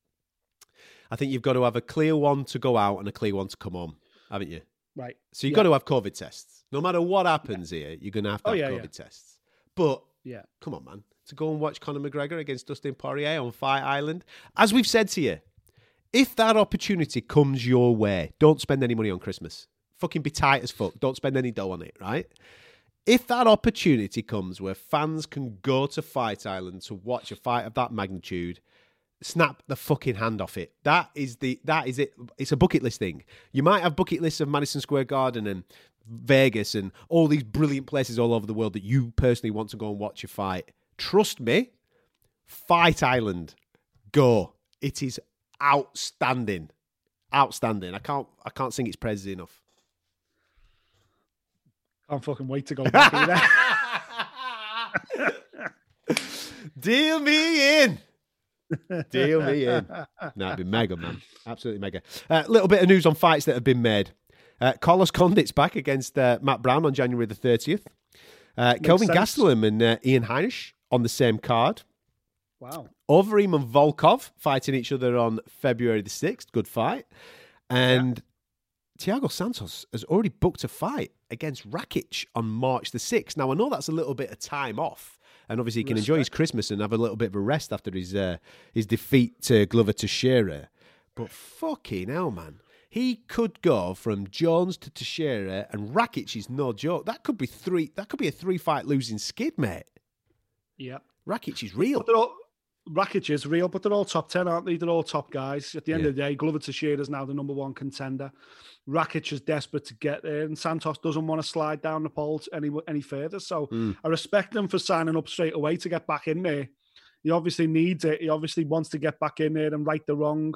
I think you've got to have a clear one to go out and a clear one to come home, haven't you? Right. So you've got to have COVID tests. No matter what happens here, you're going to have COVID tests. But come on, man, to go and watch Conor McGregor against Dustin Poirier on Fight Island, as we've said to you, if that opportunity comes your way, don't spend any money on Christmas. Fucking be tight as fuck. Don't spend any dough on it, right? If that opportunity comes where fans can go to Fight Island to watch a fight of that magnitude, snap the fucking hand off it. That is it. It's a bucket list thing. You might have bucket lists of Madison Square Garden and Vegas and all these brilliant places all over the world that you personally want to go and watch a fight. Trust me, Fight Island, go. It is outstanding. Outstanding. I can't sing its praises enough. Can't fucking wait to go back in there. Deal me in. Deal me in. No, it'd be mega, man. Absolutely mega. Little bit of news on fights that have been made. Carlos Condit's back against Matt Brown on January the 30th. Kelvin Gastelum and Ian Heinisch on the same card. Wow. Overeem and Volkov fighting each other on February the 6th. Good fight. And Thiago Santos has already booked a fight against Rakic on March the 6th. Now, I know that's a little bit of time off. And obviously he can enjoy his Christmas and have a little bit of a rest after his defeat to Glover Teixeira. But fucking hell, man. He could go from Jones to Teixeira, and Rakic is no joke. That could be a 3-fight losing skid, mate. Yeah. Rakic is real. Rakic is real, but they're all top 10, aren't they? They're all top guys. At the end of the day, Glover Teixeira is now the number one contender. Rakic is desperate to get there, and Santos doesn't want to slide down the polls any further. So I respect him for signing up straight away to get back in there. He obviously needs it. He obviously wants to get back in there and right the wrong.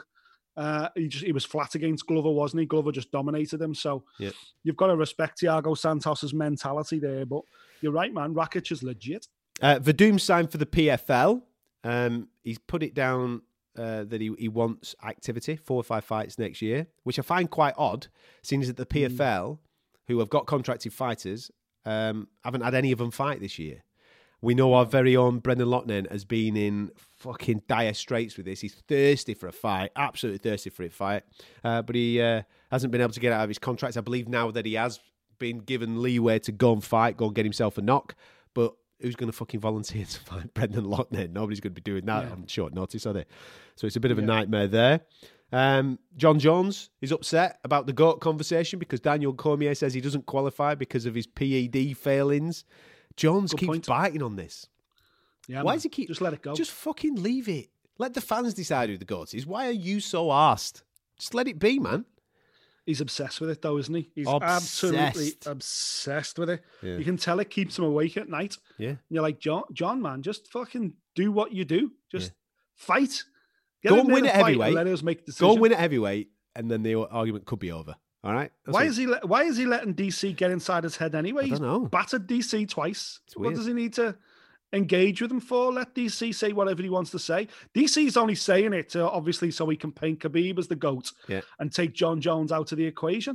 He was flat against Glover, wasn't he? Glover just dominated him. So you've got to respect Thiago Santos's mentality there. But you're right, man. Rakic is legit. Verdum signed for the PFL. He's put it down that he wants activity, 4 or 5 fights next year, which I find quite odd, seeing as that the PFL, who have got contracted fighters, haven't had any of them fight this year. We know our very own Brendan Loughnane has been in fucking dire straits with this. He's thirsty for a fight, absolutely thirsty for a fight, but he hasn't been able to get out of his contracts. I believe now that he has been given leeway to go and fight, go and get himself a knock, but who's going to fucking volunteer to fight Brendan Loughnane? Nobody's going to be doing that on short notice, are they? So it's a bit of a nightmare there. John Jones is upset about the GOAT conversation because Daniel Cormier says he doesn't qualify because of his PED failings. Jones keeps biting on this. Yeah, why does he keep... Just let it go. Just fucking leave it. Let the fans decide who the GOAT is. Why are you so arsed? Just let it be, man. He's obsessed with it, though, isn't he? He's obsessed. Absolutely obsessed with it. Yeah. You can tell it keeps him awake at night. Yeah. And you're like, John, man, just fucking do what you do. Just fight. Go and win at heavyweight. Let us make the decision. Go and win at heavyweight, and then the argument could be over. All right? Why is he letting DC get inside his head anyway? I don't know. He's battered DC twice. It's weird. What does he need to engage with him for? Let DC say whatever he wants to say. DC's only saying it obviously so he can paint Khabib as the GOAT and take John Jones out of the equation.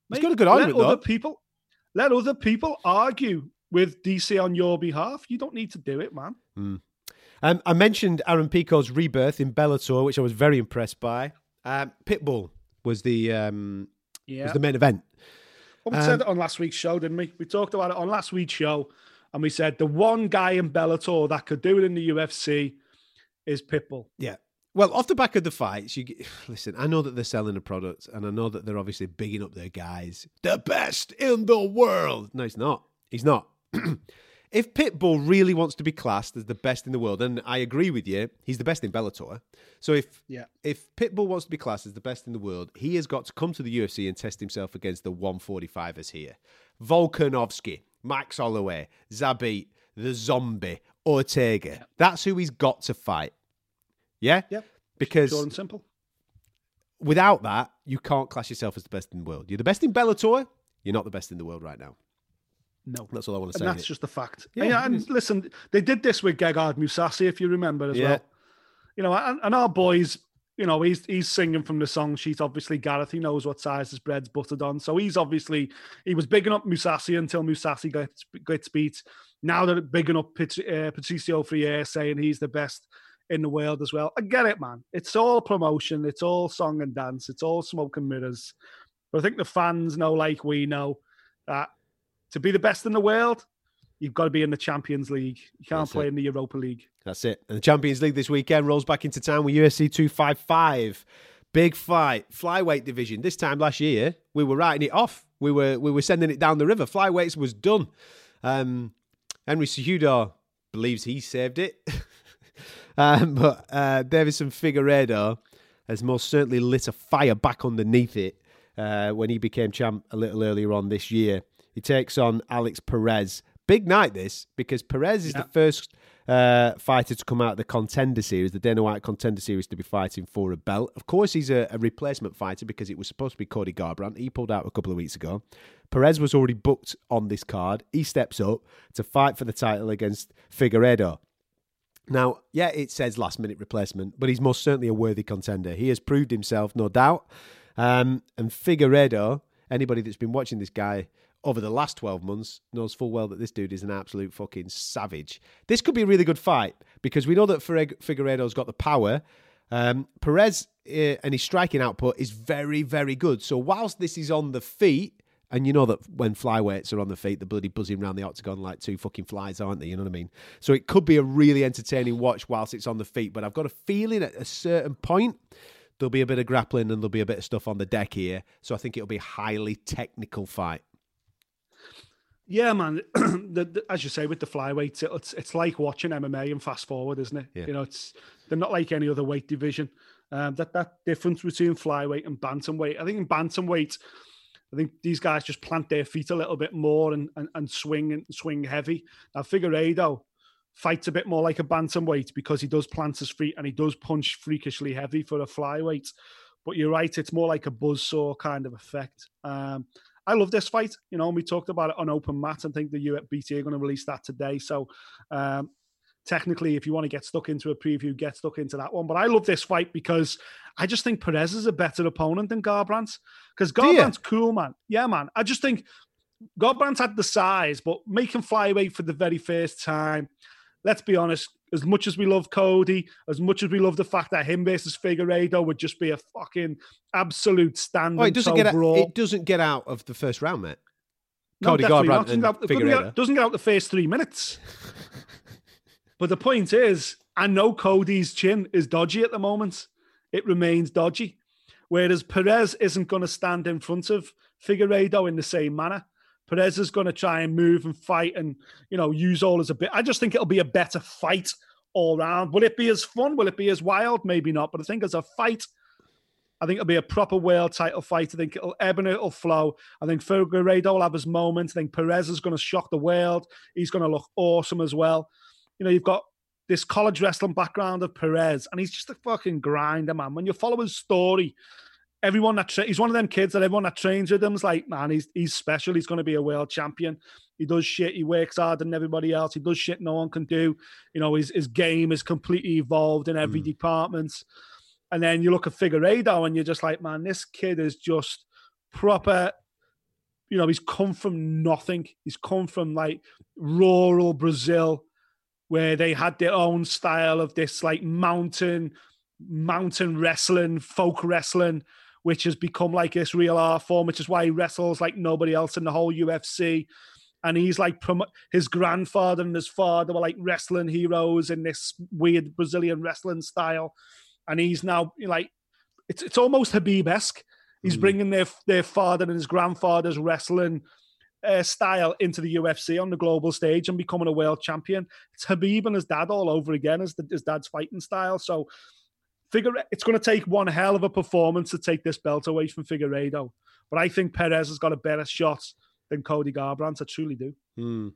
He's got a good argument, Let other people argue with DC on your behalf. You don't need to do it, man. I mentioned Aaron Pico's rebirth in Bellator, which I was very impressed by. Pitbull was the main event. Well, we said it on last week's show, didn't we? We talked about it on last week's show, and we said the one guy in Bellator that could do it in the UFC is Pitbull. Yeah. Well, off the back of the fights, listen, I know that they're selling a product, and I know that they're obviously bigging up their guys. The best in the world. No, he's not. He's not. If Pitbull really wants to be classed as the best in the world, and I agree with you, he's the best in Bellator. So if Pitbull wants to be classed as the best in the world, he has got to come to the UFC and test himself against the 145ers here. Volkanovski, Max Holloway, Zabit, the Zombie, Ortega. Yeah. That's who he's got to fight. Yeah? Yeah. Because short and simple. Without that, you can't class yourself as the best in the world. You're the best in Bellator, you're not the best in the world right now. No. That's all I want to say. And that's just a fact. Yeah, and listen, they did this with Gegard Mousasi, if you remember as well. You know, and our boys, you know, he's singing from the song sheet. Obviously, Gareth, he knows what size his bread's buttered on. So he was bigging up Mousasi until Mousasi gets beat. Now they're bigging up Patricio Freire, saying he's the best in the world as well. I get it, man. It's all promotion. It's all song and dance. It's all smoke and mirrors. But I think the fans know, like we know, that to be the best in the world, you've got to be in the Champions League. You can't play in the Europa League. That's it. And the Champions League this weekend rolls back into town with UFC 255. Big fight, flyweight division. This time last year, we were writing it off. We were sending it down the river. Flyweights was done. Henry Cejudo believes he saved it. But Deiveson Figueiredo has most certainly lit a fire back underneath it when he became champ a little earlier on this year. He takes on Alex Perez. Big night this, because Perez is the first fighter to come out of the Contender Series, the Dana White Contender Series, to be fighting for a belt. Of course, he's a replacement fighter because it was supposed to be Cody Garbrandt. He pulled out a couple of weeks ago. Perez was already booked on this card. He steps up to fight for the title against Figueiredo. Now, yeah, it says last-minute replacement, but he's most certainly a worthy contender. He has proved himself, no doubt. And Figueiredo, anybody that's been watching this guy over the last 12 months knows full well that this dude is an absolute fucking savage. This could be a really good fight because we know that Figueiredo's got the power. Perez and his striking output is very, very good. So whilst this is on the feet, and you know that when flyweights are on the feet, they're bloody buzzing around the octagon like two fucking flies, aren't they? You know what I mean? So it could be a really entertaining watch whilst it's on the feet. But I've got a feeling at a certain point, there'll be a bit of grappling and there'll be a bit of stuff on the deck here. So I think it'll be a highly technical fight. Yeah, man. As you say, with the flyweights, it's like watching MMA and fast forward, isn't it? Yeah. You know, they're not like any other weight division. That difference between flyweight and bantamweight. I think in bantamweight, I think these guys just plant their feet a little bit more and swing heavy. Now Figueiredo fights a bit more like a bantamweight because he does plant his feet and he does punch freakishly heavy for a flyweight. But you're right, it's more like a buzzsaw kind of effect. I love this fight. You know, we talked about it on Open Mat. I think the UFBT are going to release that today. So technically, if you want to get stuck into a preview, get stuck into that one. But I love this fight because I just think Perez is a better opponent than Garbrandt. Because Garbrandt's cool, man. Yeah, man. I just think Garbrandt had the size, but making flyweight for the very first time, let's be honest, as much as we love Cody, as much as we love the fact that him versus Figueiredo would just be a fucking absolute standing it doesn't get out of the first round, mate. Cody Garbrandt and Figueiredo. Doesn't get out the first 3 minutes. But the point is, I know Cody's chin is dodgy at the moment. It remains dodgy. Whereas Perez isn't going to stand in front of Figueiredo in the same manner. Perez is going to try and move and fight and, you know, use all as a bit. I just think it'll be a better fight all round. Will it be as fun? Will it be as wild? Maybe not. But I think as a fight, I think it'll be a proper world title fight. I think it'll ebb and it'll flow. I think Figueiredo will have his moments. I think Perez is going to shock the world. He's going to look awesome as well. You know, you've got this college wrestling background of Perez, and he's just a fucking grinder, man. When you follow his story, everyone that he's one of them kids that everyone that trains with him is like, man, he's special. He's going to be a world champion. He does shit. He works harder than everybody else. He does shit no one can do. You know, his game is completely evolved in every department. And then you look at Figueiredo and you're just like, man, this kid is just proper he's come from nothing. He's come from like rural Brazil, where they had their own style of this like mountain wrestling, folk wrestling, which has become like this real art form, which is why he wrestles like nobody else in the whole UFC. And he's like, his grandfather and his father were like wrestling heroes in this weird Brazilian wrestling style. And he's now like, it's almost Habib-esque. He's bringing their father and his grandfather's wrestling style into the UFC on the global stage and becoming a world champion. It's Habib and his dad all over again as his dad's fighting style. So it's going to take one hell of a performance to take this belt away from Figueiredo. But I think Perez has got a better shot than Cody Garbrandt. I truly do.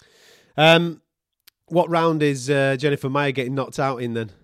What round is Jennifer Maia getting knocked out in then?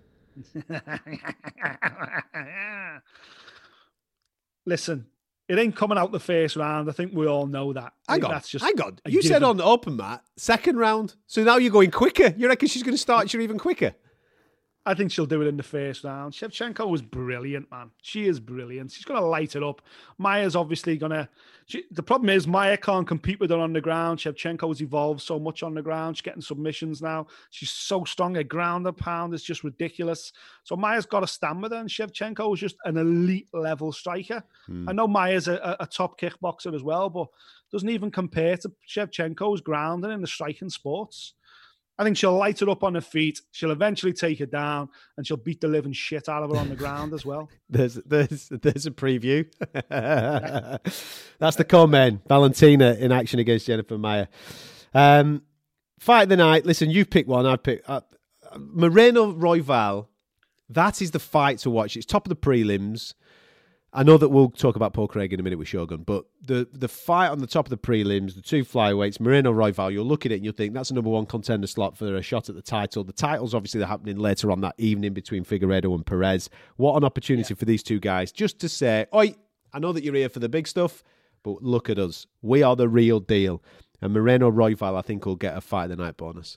Listen, it ain't coming out the first round. I think we all know that. Hang on. You said on the open mat, second round. So now you're going quicker. You reckon she's going to start you even quicker? I think she'll do it in the first round. Shevchenko was brilliant, man. She is brilliant. She's going to light it up. Maia's obviously going to... The problem is Maia can't compete with her on the ground. Shevchenko's evolved so much on the ground. She's getting submissions now. She's so strong. Her ground and pound is just ridiculous. So Maia's got to stand with her, and Shevchenko is just an elite-level striker. I know Maia's a top kickboxer as well, but doesn't even compare to Shevchenko's grounding in the striking sports. I think she'll light it up on her feet. She'll eventually take her down, and she'll beat the living shit out of her on the ground as well. There's a preview. That's the comment. Valentina in action against Jennifer Maia. Fight of the night. Listen, you've picked one. I've picked Moreno Royval. That is the fight to watch. It's top of the prelims. I know that we'll talk about Paul Craig in a minute with Shogun, but the fight on the top of the prelims, the two flyweights, Moreno Royval, you'll look at it and you'll think that's a number one contender slot for a shot at the title. The title's obviously happening later on that evening between Figueiredo and Perez. What an opportunity for these two guys just to say, oi, I know that you're here for the big stuff, but look at us. We are the real deal. And Moreno Royval, I think, will get a fight of the night bonus.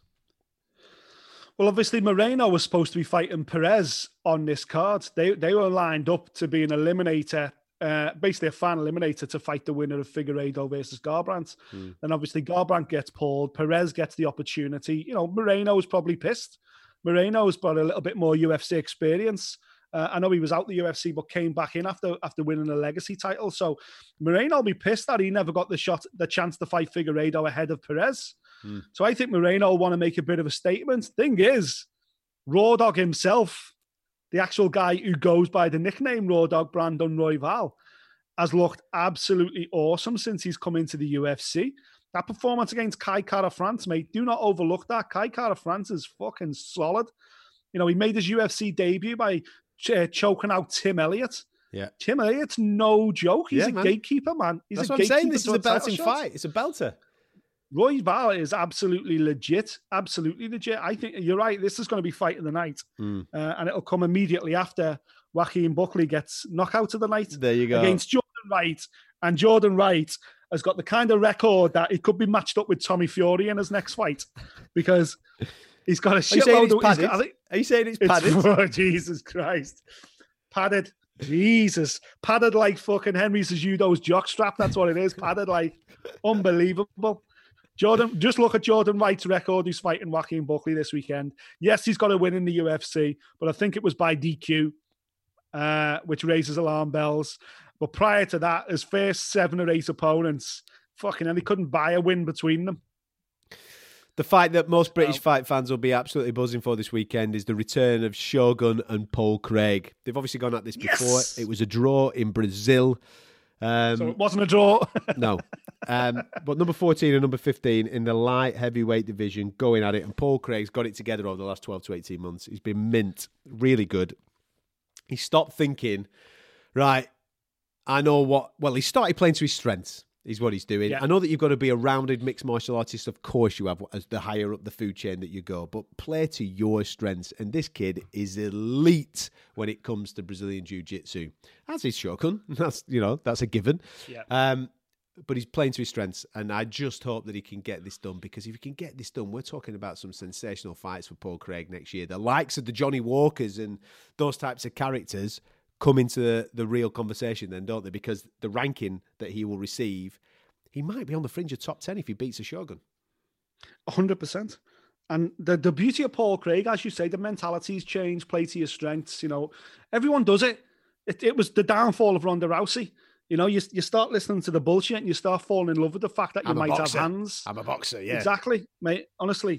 Well, obviously, Moreno was supposed to be fighting Perez on this card. They were lined up to be an eliminator, basically a fan eliminator to fight the winner of Figueiredo versus Garbrandt. Then obviously Garbrandt gets pulled. Perez gets the opportunity. Moreno was probably pissed. Moreno's got a little bit more UFC experience. I know he was out the UFC, but came back in after winning a legacy title. So Moreno will be pissed that he never got the chance to fight Figueiredo ahead of Perez. So I think Moreno will want to make a bit of a statement. Thing is, Raw Dog himself, the actual guy who goes by the nickname Raw Dog, Brandon Royval, has looked absolutely awesome since he's come into the UFC. That performance against Kai Kara-France, mate, do not overlook that. Kai Kara-France is fucking solid. He made his UFC debut by choking out Tim Elliott. Yeah, Tim Elliott's no joke. He's a gatekeeper, man. That's what I'm saying. This is a belting fight. It's a belter. Royval is absolutely legit. Absolutely legit. I think you're right. This is going to be fight of the night. And it'll come immediately after Joaquin Buckley gets knockout of the night. There you go. Against Jordan Wright. And Jordan Wright has got the kind of record that he could be matched up with Tommy Fury in his next fight. Because he's got a shitload of... Are you saying it's padded? Oh, Jesus Christ. Padded. Jesus. Padded like fucking Henry Cejudo's jockstrap. That's what it is. Padded like. Unbelievable. Just look at Jordan Wright's record. He's fighting Joaquin Buckley this weekend. Yes, he's got a win in the UFC, but I think it was by DQ, which raises alarm bells. But prior to that, his first 7 or 8 opponents, and he couldn't buy a win between them. The fight that most British fight fans will be absolutely buzzing for this weekend is the return of Shogun and Paul Craig. They've obviously gone at this before. It was a draw in Brazil. So it wasn't a draw. No. But number 14 and number 15 in the light heavyweight division going at it. And Paul Craig's got it together over the last 12 to 18 months. He's been mint. Really good. He stopped thinking, right, I know what... Well, he started playing to his strengths, is what he's doing. Yeah. I know that you've got to be a rounded mixed martial artist. Of course you have, as the higher up the food chain that you go. But play to your strengths. And this kid is elite when it comes to Brazilian Jiu-Jitsu. As is Shogun. That's a given. Yeah. But he's playing to his strengths. And I just hope that he can get this done. Because if he can get this done, we're talking about some sensational fights for Paul Craig next year. The likes of the Johnny Walkers and those types of characters come into the real conversation then, don't they? Because the ranking that he will receive, he might be on the fringe of top 10 if he beats a Shogun. 100%. And the beauty of Paul Craig, as you say, the mentality's changed, play to your strengths. You know, everyone does it. It was the downfall of Ronda Rousey. You know, you start listening to the bullshit and you start falling in love with the fact that you might have hands. I'm a boxer, yeah. Exactly, mate. Honestly,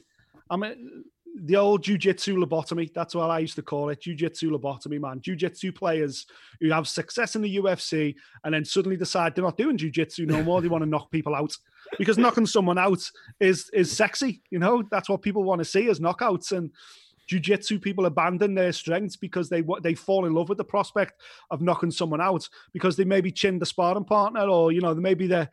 the old jiu-jitsu lobotomy. That's what I used to call it. Jiu-jitsu lobotomy, man. Jiu-jitsu players who have success in the UFC and then suddenly decide they're not doing jiu-jitsu no more. They want to knock people out. Because knocking someone out is sexy, you know. That's what people want to see as knockouts. And jiu-jitsu people abandon their strengths because they fall in love with the prospect of knocking someone out because they maybe chinned the sparring partner, or you know, maybe their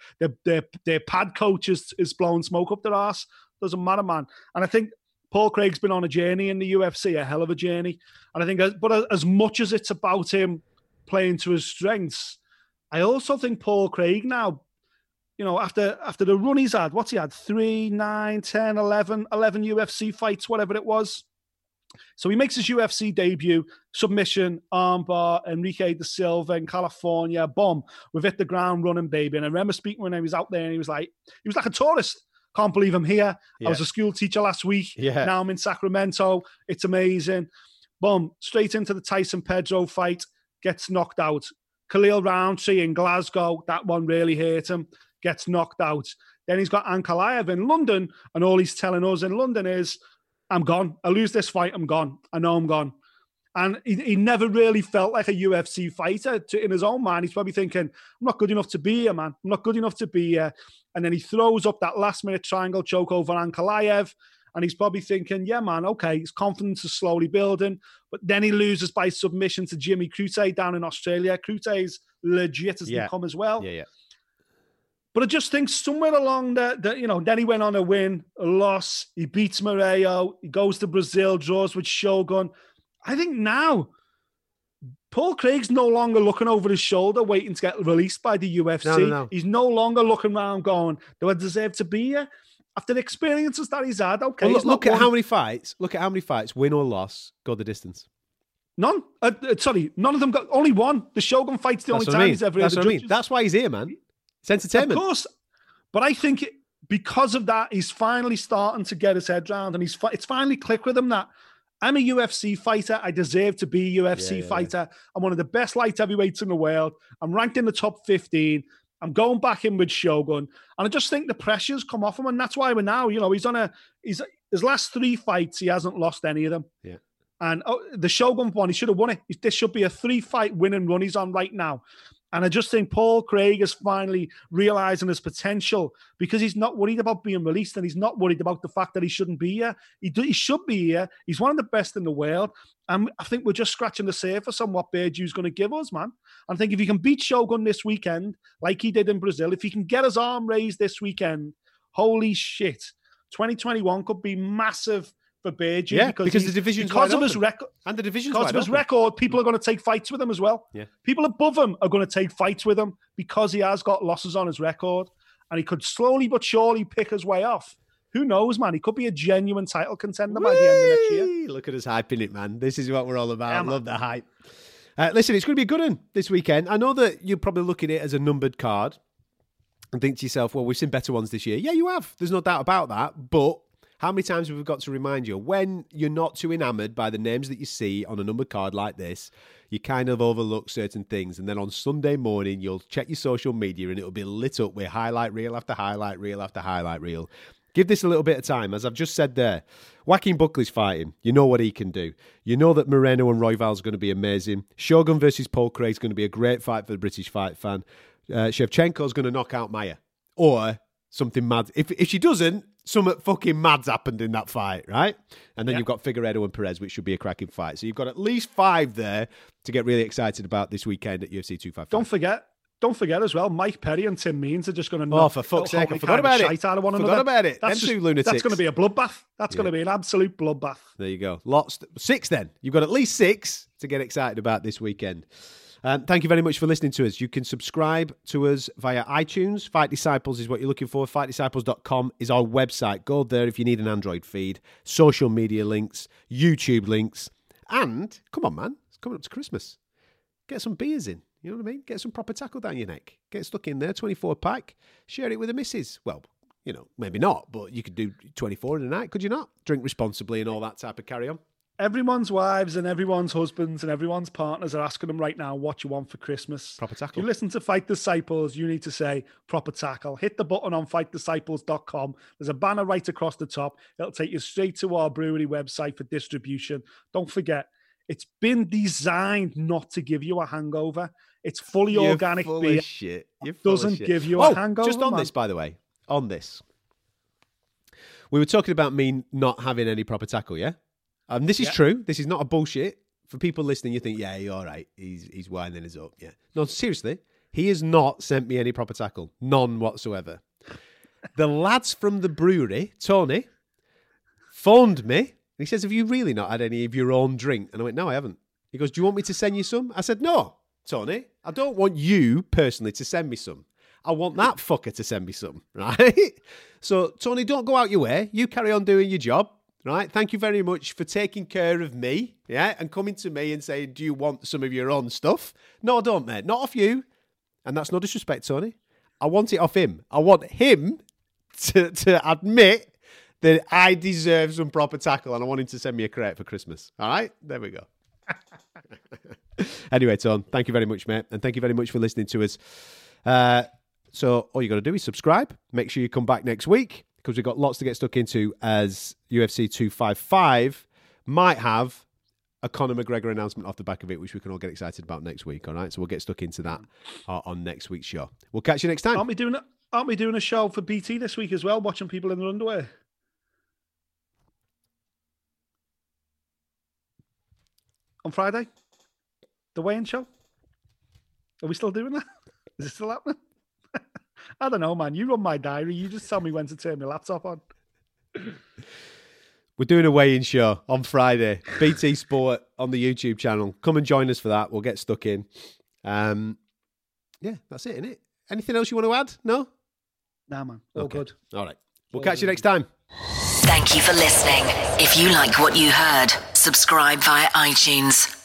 pad coach is blowing smoke up their ass. Doesn't matter, man. And I think Paul Craig's been on a journey in the UFC, a hell of a journey. And I think, but as much as it's about him playing to his strengths, I also think Paul Craig now, you know, after the run he's had, what's he had? 3, 9, 10, 11 UFC fights, whatever it was. So he makes his UFC debut, submission, armbar, Enrique da Silva in California, boom, we've hit the ground running, baby. And I remember speaking when he was out there and he was like a tourist. Can't believe I'm here. Yeah. I was a school teacher last week. Yeah. Now I'm in Sacramento. It's amazing. Boom, straight into the Tyson Pedro fight, gets knocked out. Khalil Roundtree in Glasgow, that one really hurt him, gets knocked out. Then he's got Ankalaev in London, and all he's telling us in London is, I'm gone. I lose this fight, I'm gone. I know I'm gone. And he never really felt like a UFC fighter. In his own mind, he's probably thinking, I'm not good enough to be here, man. I'm not good enough to be here. And then he throws up that last-minute triangle choke over Ankalaev, and he's probably thinking, yeah, man, okay, his confidence is slowly building. But then he loses by submission to Jimmy Crute down in Australia. Crute's legit as they come as well. Yeah. But I just think somewhere along you know, then he went on a win, a loss. He beats Moreo. He goes to Brazil, draws with Shogun. I think now Paul Craig's no longer looking over his shoulder, waiting to get released by the UFC. No. He's no longer looking around going, do I deserve to be here? After the experiences that he's had, okay. Well, look at how many fights, win or loss, go the distance. None. None of them got, only one. The Shogun fight's the only time he's ever had the judges. That's why he's here, man. It's entertainment. Of course. But I think because of that, he's finally starting to get his head round, and it's finally clicked with him that I'm a UFC fighter. I deserve to be a UFC fighter. I'm one of the best light heavyweights in the world. I'm ranked in the top 15. I'm going back in with Shogun. And I just think the pressure's come off him. And that's why we're now, you know, his last 3 fights, he hasn't lost any of them. Yeah. And the Shogun one, he should have won it. This should be a 3-fight winning run he's on right now. And I just think Paul Craig is finally realizing his potential because he's not worried about being released, and he's not worried about the fact that he shouldn't be here. He should be here. He's one of the best in the world. And I think we're just scratching the surface on what Beardu's going to give us, man. I think if he can beat Shogun this weekend, like he did in Brazil, if he can get his arm raised this weekend, holy shit, 2021 could be massive for Beardu. Yeah, because the division's because wide of his open. record, and the division's because wide of his open. record, people are going to take fights with him as well. Yeah, people above him are going to take fights with him because he has got losses on his record, and he could slowly but surely pick his way off. Who knows, man? He could be a genuine title contender by the end of next year. Look at us hyping it, man. This is what we're all about. I love the hype. Listen, it's going to be a good one this weekend. I know that you're probably looking at it as a numbered card and think to yourself, well, we've seen better ones this year. Yeah, you have. There's no doubt about that. But how many times have we got to remind you, when you're not too enamoured by the names that you see on a numbered card like this, you kind of overlook certain things. And then on Sunday morning, you'll check your social media and it'll be lit up with highlight reel after highlight reel after highlight reel. Give this a little bit of time. As I've just said there, Joaquin Buckley's fighting. You know what he can do. You know that Moreno and Royval's going to be amazing. Shogun versus Paul Craig's going to be a great fight for the British fight fan. Shevchenko's going to knock out Maya. Or something mad. If she doesn't, something fucking mad's happened in that fight, right? And then you've got Figueiredo and Perez, which should be a cracking fight. So you've got at least 5 there to get really excited about this weekend at UFC 255. Don't forget as well, Mike Perry and Tim Means are just going to knock for fuck's sake, I forgot about it. Out of one forgot another. about it. That's two lunatics. That's going to be a bloodbath. That's going to be an absolute bloodbath. There you go. 6 then. You've got at least 6 to get excited about this weekend. Thank you very much for listening to us. You can subscribe to us via iTunes. Fight Disciples is what you're looking for. FightDisciples.com is our website. Go there if you need an Android feed. Social media links, YouTube links. And, come on, man, it's coming up to Christmas. Get some beers in. You know what I mean? Get some proper tackle down your neck. Get stuck in there, 24 pack. Share it with the missus. Well, you know, maybe not, but you could do 24 in a night, could you not? Drink responsibly and all that type of carry on. Everyone's wives and everyone's husbands and everyone's partners are asking them right now what you want for Christmas. Proper tackle. If you listen to Fight Disciples, you need to say proper tackle. Hit the button on fightdisciples.com. There's a banner right across the top. It'll take you straight to our brewery website for distribution. Don't forget, it's been designed not to give you a hangover. It's fully organic beer. Shit. Doesn't give you a hangover. Just on this, by the way, on this. We were talking about me not having any proper tackle, yeah? This is true. This is not a bullshit. For people listening, you think, yeah, you're all right. He's winding us up. Yeah. No, seriously. He has not sent me any proper tackle. None whatsoever. The lads from the brewery, Tony, phoned me. He says, have you really not had any of your own drink? And I went, no, I haven't. He goes, do you want me to send you some? I said, no, Tony. I don't want you personally to send me some. I want that fucker to send me some, right? So, Tony, don't go out your way. You carry on doing your job. Right, thank you very much for taking care of me, yeah, and coming to me and saying, do you want some of your own stuff? No, I don't, mate. Not off you. And that's no disrespect, Tony. I want it off him. I want him to admit that I deserve some proper tackle, and I want him to send me a crate for Christmas. All right? There we go. Anyway, Tone, thank you very much, mate, and thank you very much for listening to us. So all you got to do is subscribe. Make sure you come back next week, because we've got lots to get stuck into, as UFC 255 might have a Conor McGregor announcement off the back of it, which we can all get excited about next week, all right? So we'll get stuck into that on next week's show. We'll catch you next time. Aren't we doing a show for BT this week as well, watching people in their underwear? On Friday? The weigh-in show? Are we still doing that? Is it still happening? I don't know, man. You run my diary. You just tell me when to turn my laptop on. We're doing a weigh-in show on Friday. BT Sport on the YouTube channel. Come and join us for that. We'll get stuck in. Yeah, that's it, isn't it? Anything else you want to add? No? Nah, man. All good. All right. We'll catch you next time. Thank you for listening. If you like what you heard, subscribe via iTunes.